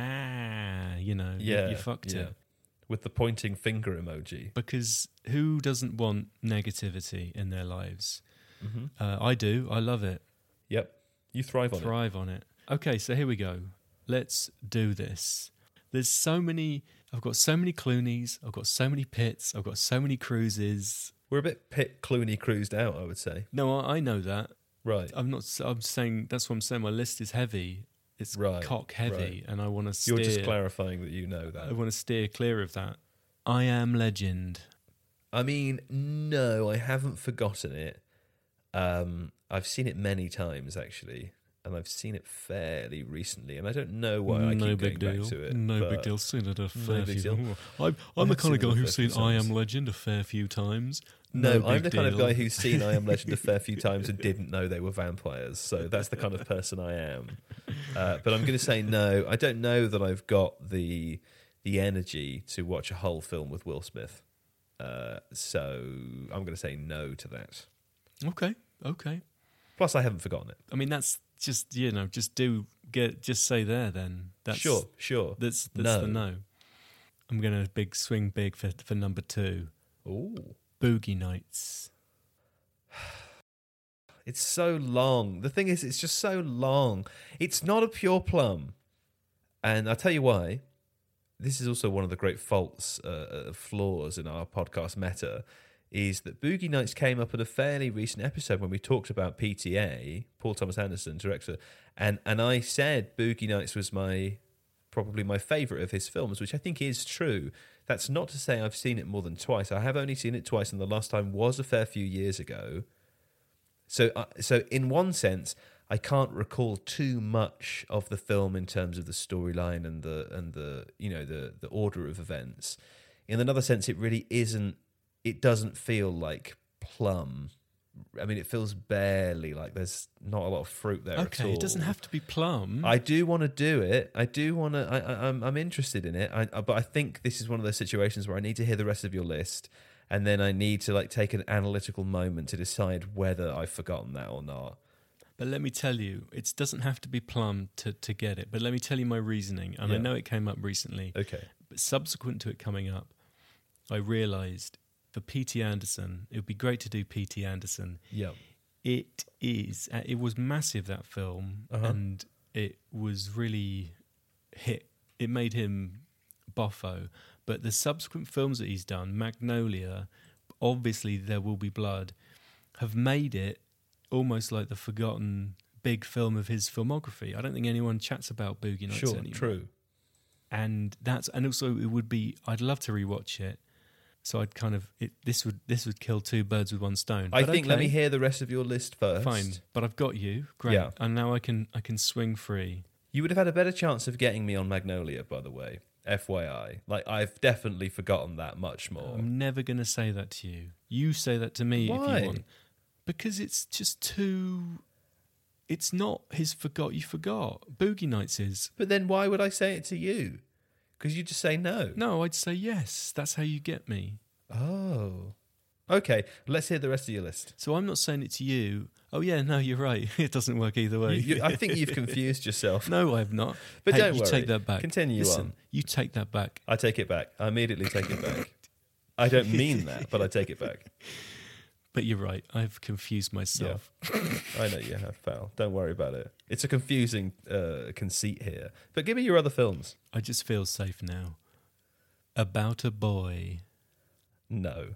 ah, you know, you- yeah. you, fucked yeah. it. With the pointing finger emoji. Because who doesn't want negativity in their lives? Mm-hmm. Uh, I do. I love it. Yep. You thrive on it. Thrive on it. Okay, so here we go. Let's do this. There's so many, I've got so many Clooneys, I've got so many Pitts, I've got so many Cruises. We're a bit Pitt Clooney cruised out, I would say. No, I, I know that. Right. I'm not, I'm saying, that's what I'm saying, my list is heavy. It's Right, cock heavy, right. and I want to steer. You're just clarifying that you know that. I want to steer clear of that. I Am Legend. I mean, no, I haven't forgotten it. Um, I've seen it many times, actually, and I've seen it fairly recently, and I don't know why I no keep big going deal. back to it. No but big deal. Seen it a fair big few. deal. I'm, I'm the I've kind of seen it guy a who's fair seen few I times. Am Legend a fair few times. No, No I'm big the kind of deal. guy who's seen I Am Legend a fair few times and didn't know they were vampires. So that's the kind of person I am. Uh, but I'm going to say no. I don't know that I've got the the energy to watch a whole film with Will Smith. Uh, so I'm going to say no to that. Okay, okay. Plus, I haven't forgotten it. I mean, that's just, you know, just do get just say there then. That's, Sure, sure. That's that's No. the no. I'm going to big swing big for for number two. Ooh. Boogie Nights. It's so long. The thing is, it's just so long. It's not a pure plum. And I'll tell you why. This is also one of the great faults, uh, flaws in our podcast meta, is that Boogie Nights came up in a fairly recent episode when we talked about P T A, Paul Thomas Anderson, director, and, and I said Boogie Nights was my probably my favourite of his films, which I think is true. That's not to say I've seen it more than twice. I have only seen it twice, and the last time was a fair few years ago. So, uh, so in one sense, I can't recall too much of the film in terms of the storyline and the and the you know the the order of events. In another sense, it really isn't. It doesn't feel like plum. I mean, it feels barely like there's not a lot of fruit there at all. Okay, it doesn't have to be plum. I do want to do it. I do want to. I, I, I'm I'm interested in it. I, but I think this is one of those situations where I need to hear the rest of your list, and then I need to like take an analytical moment to decide whether I've forgotten that or not. But let me tell you, it doesn't have to be plum to, to get it. But let me tell you my reasoning. And Yeah. I know it came up recently. Okay. But subsequent to it coming up, I realised for P T Anderson, it would be great to do P T Anderson. Yeah. It is. uh, It was massive, that film. Uh-huh. And it was really hit. It made him boffo. But the subsequent films that he's done, Magnolia, obviously There Will Be Blood, have made it almost like the forgotten big film of his filmography. I don't think anyone chats about Boogie Nights Sure. anymore. True. And that's and also it would be. I'd love to rewatch it. So I'd kind of it, this would this would kill two birds with one stone. I But think. Let okay, me hear the rest of your list first. Fine, but I've got you. Great, Yeah. and now I can I can swing free. You would have had a better chance of getting me on Magnolia, by the way. F Y I. Like, I've definitely forgotten that much more. I'm never going to say that to you. You say that to me if Why? you want, because it's just too. It's not his forgot you forgot. Boogie Nights is. But then why would I say it to you? Because you just say no. No, I'd say yes. That's how you get me. Oh. Okay, let's hear the rest of your list. So I'm not saying it to you. Oh yeah, no, you're right. It doesn't work either way. You, you, I think you've confused yourself. No, I've not. But Hey, don't you worry. take that back. Continue Listen, on. You take that back. I take it back. I immediately take it back. I don't mean that, but I take it back. But you're right. I've confused myself. I know you have, pal. Don't worry about it. It's a confusing uh, conceit here. But give me your other films. I just feel safe now. About a Boy. No.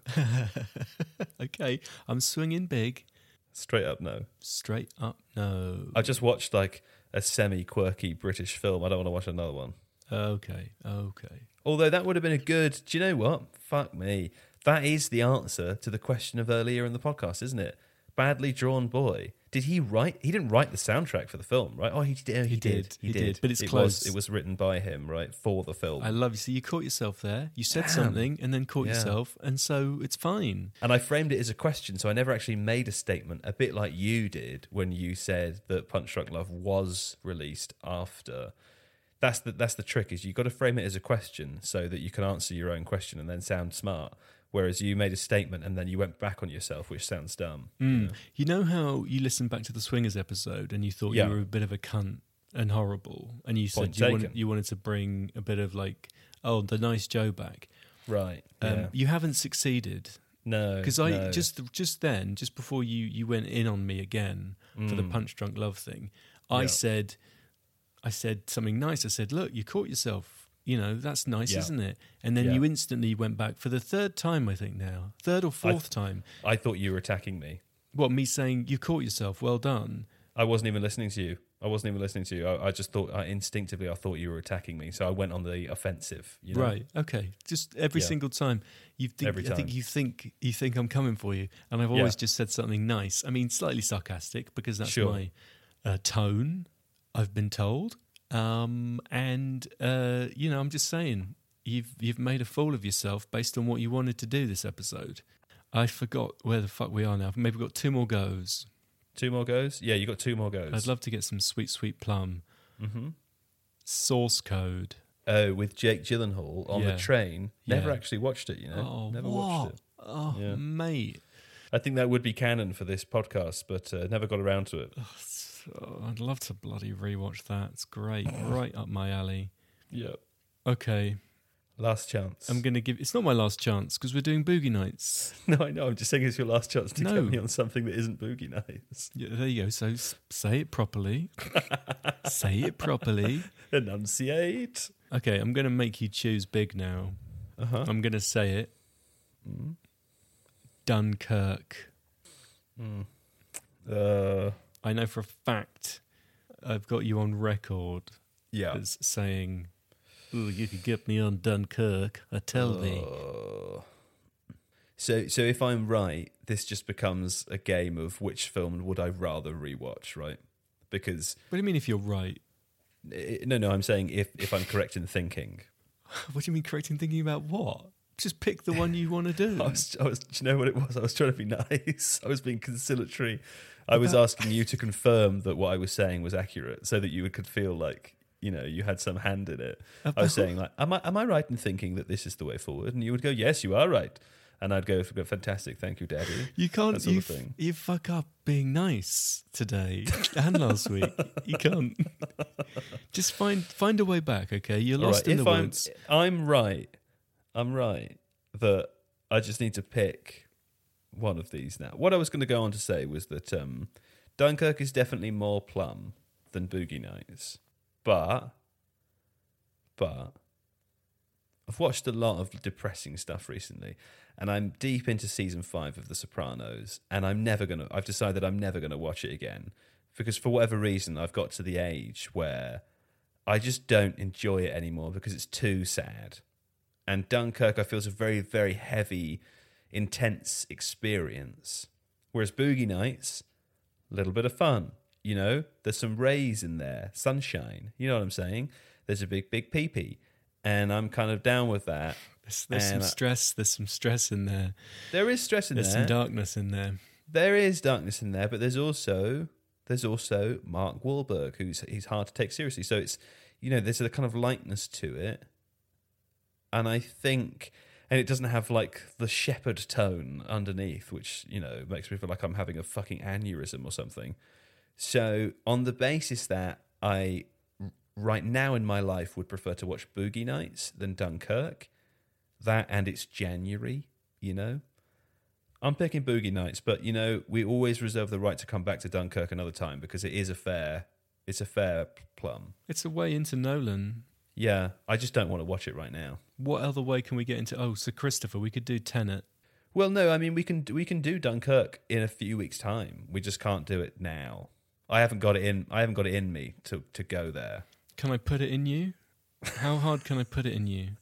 Okay, I'm swinging big. Straight up, no. Straight up, no. I just watched like a semi-quirky British film. I don't want to watch another one. Okay, okay. Although that would have been a good... Do you know what? Fuck me. That is the answer to the question of earlier in the podcast, isn't it? Badly Drawn Boy. Did he write... He didn't write the soundtrack for the film, right? Oh, he did. Oh, he, He did. did, he did, but it's it close. Was, it was written by him, right? For the film. I love you. So you caught yourself there. You said Damn. something and then caught Yeah. yourself, and so it's fine. And I framed it as a question, so I never actually made a statement, a bit like you did when you said that Punch Drunk Love was released after. That's the that's the trick, is you've got to frame it as a question so that you can answer your own question and then sound smart. Whereas you made a statement and then you went back on yourself, which sounds dumb. Mm. You know? You know how you listened back to the Swingers episode and you thought Yeah. you were a bit of a cunt and horrible, and you Point said you taken. wanted, you wanted to bring a bit of like, oh, the nice Joe back. Right. Um, yeah. You haven't succeeded. No. Because I no. just just then, just before you, you went in on me again for the Mm. Punch Drunk Love thing, I Yeah. said, I said something nice. I said, "Look, you caught yourself. You know, that's nice, Yeah. isn't it?" And then Yeah. you instantly went back for the third time, I think now, third or fourth time. I thought you were attacking me. What, me saying you caught yourself? Well done. I wasn't even listening to you. I wasn't even listening to you. I, I just thought, I instinctively, I thought you were attacking me. So I went on the offensive. You know? Right. Okay. Just every Yeah. single time you think, Every I think time. you think you think I'm coming for you, and I've always Yeah. just said something nice. I mean, slightly sarcastic because that's Sure. my uh, tone. I've been told, um, and uh, you know, I'm just saying you've you've made a fool of yourself based on what you wanted to do this episode. I forgot where the fuck we are now. Maybe we've got two more goes. Two more goes? Yeah, you got two more goes. I'd love to get some sweet, sweet plum. Mm-hmm. Source Code. Oh, with Jake Gyllenhaal on Yeah. the train. Never Yeah. actually watched it, you know? Oh, Never what? watched it. Oh, Yeah. mate. I think that would be canon for this podcast, but uh, never got around to it. Oh, I'd love to bloody rewatch that. It's great. Right up my alley. Yeah. Okay. Last chance. I'm going to give... It's not my last chance because we're doing Boogie Nights. No, I know. I'm just saying it's your last chance to No. get me on something that isn't Boogie Nights. Yeah, there you go. So s- say it properly. Say it properly. Enunciate. Okay, I'm going to make you choose big now. Uh-huh. I'm going to say it. Dunkirk. Uh, I know for a fact I've got you on record yeah. as saying, "Ooh, you could get me on Dunkirk, I tell thee." Uh, so, so if I'm right, this just becomes a game of which film would I rather rewatch, right? Because What do you mean if you're right? eh, no, no, I'm saying if if I'm correct in thinking. What do you mean correct in thinking about what? Just pick the one you want to do. I was, I was, do you know what it was? I was trying to be nice. I was being conciliatory. I was About- asking you to confirm that what I was saying was accurate, so that you could feel like you know you had some hand in it. I About- was saying like, am I am I right in thinking that this is the way forward? And you would go, yes, you are right. And I'd go, fantastic, thank you, Daddy. You can't. That sort You, of thing. you fuck up being nice today and last week. You can't. Just find find a way back. Okay, you're All lost right, in if the I'm, woods. I'm right. I'm right that I just need to pick one of these now. What I was going to go on to say was that um, Dunkirk is definitely more plum than Boogie Nights, but but I've watched a lot of depressing stuff recently, and I'm deep into season five of The Sopranos, and I'm never gonna. I've decided I'm never gonna watch it again because for whatever reason I've got to the age where I just don't enjoy it anymore because it's too sad. And Dunkirk, I feel, is a very, very heavy, intense experience. Whereas Boogie Nights, a little bit of fun. You know, there's some rays in there, sunshine. You know what I'm saying? There's a big, big pee-pee. And I'm kind of down with that. There's, there's some and I- stress. There's some stress in there. There is stress in There's there. some darkness in there. There is darkness in there, but there's also there's also Mark Wahlberg, who's he's hard to take seriously. So it's you know there's a kind of lightness to it, and I think, and it doesn't have like the shepherd tone underneath, which you know makes me feel like I'm having a fucking aneurysm or something. So on the basis that I right now in my life would prefer to watch Boogie Nights than Dunkirk, that and it's January, you know. I'm picking Boogie Nights, but you know we always reserve the right to come back to Dunkirk another time because it is a fair, it's a fair plum. It's a way into Nolan. Yeah, I just don't want to watch it right now. What other way can we get into? Oh, so Christopher, we could do Tenet. Well, no, I mean we can we can do Dunkirk in a few weeks' time. We just can't do it now. I haven't got it in. I haven't got it in me to to go there. Can I put it in you? How hard can I put it in you?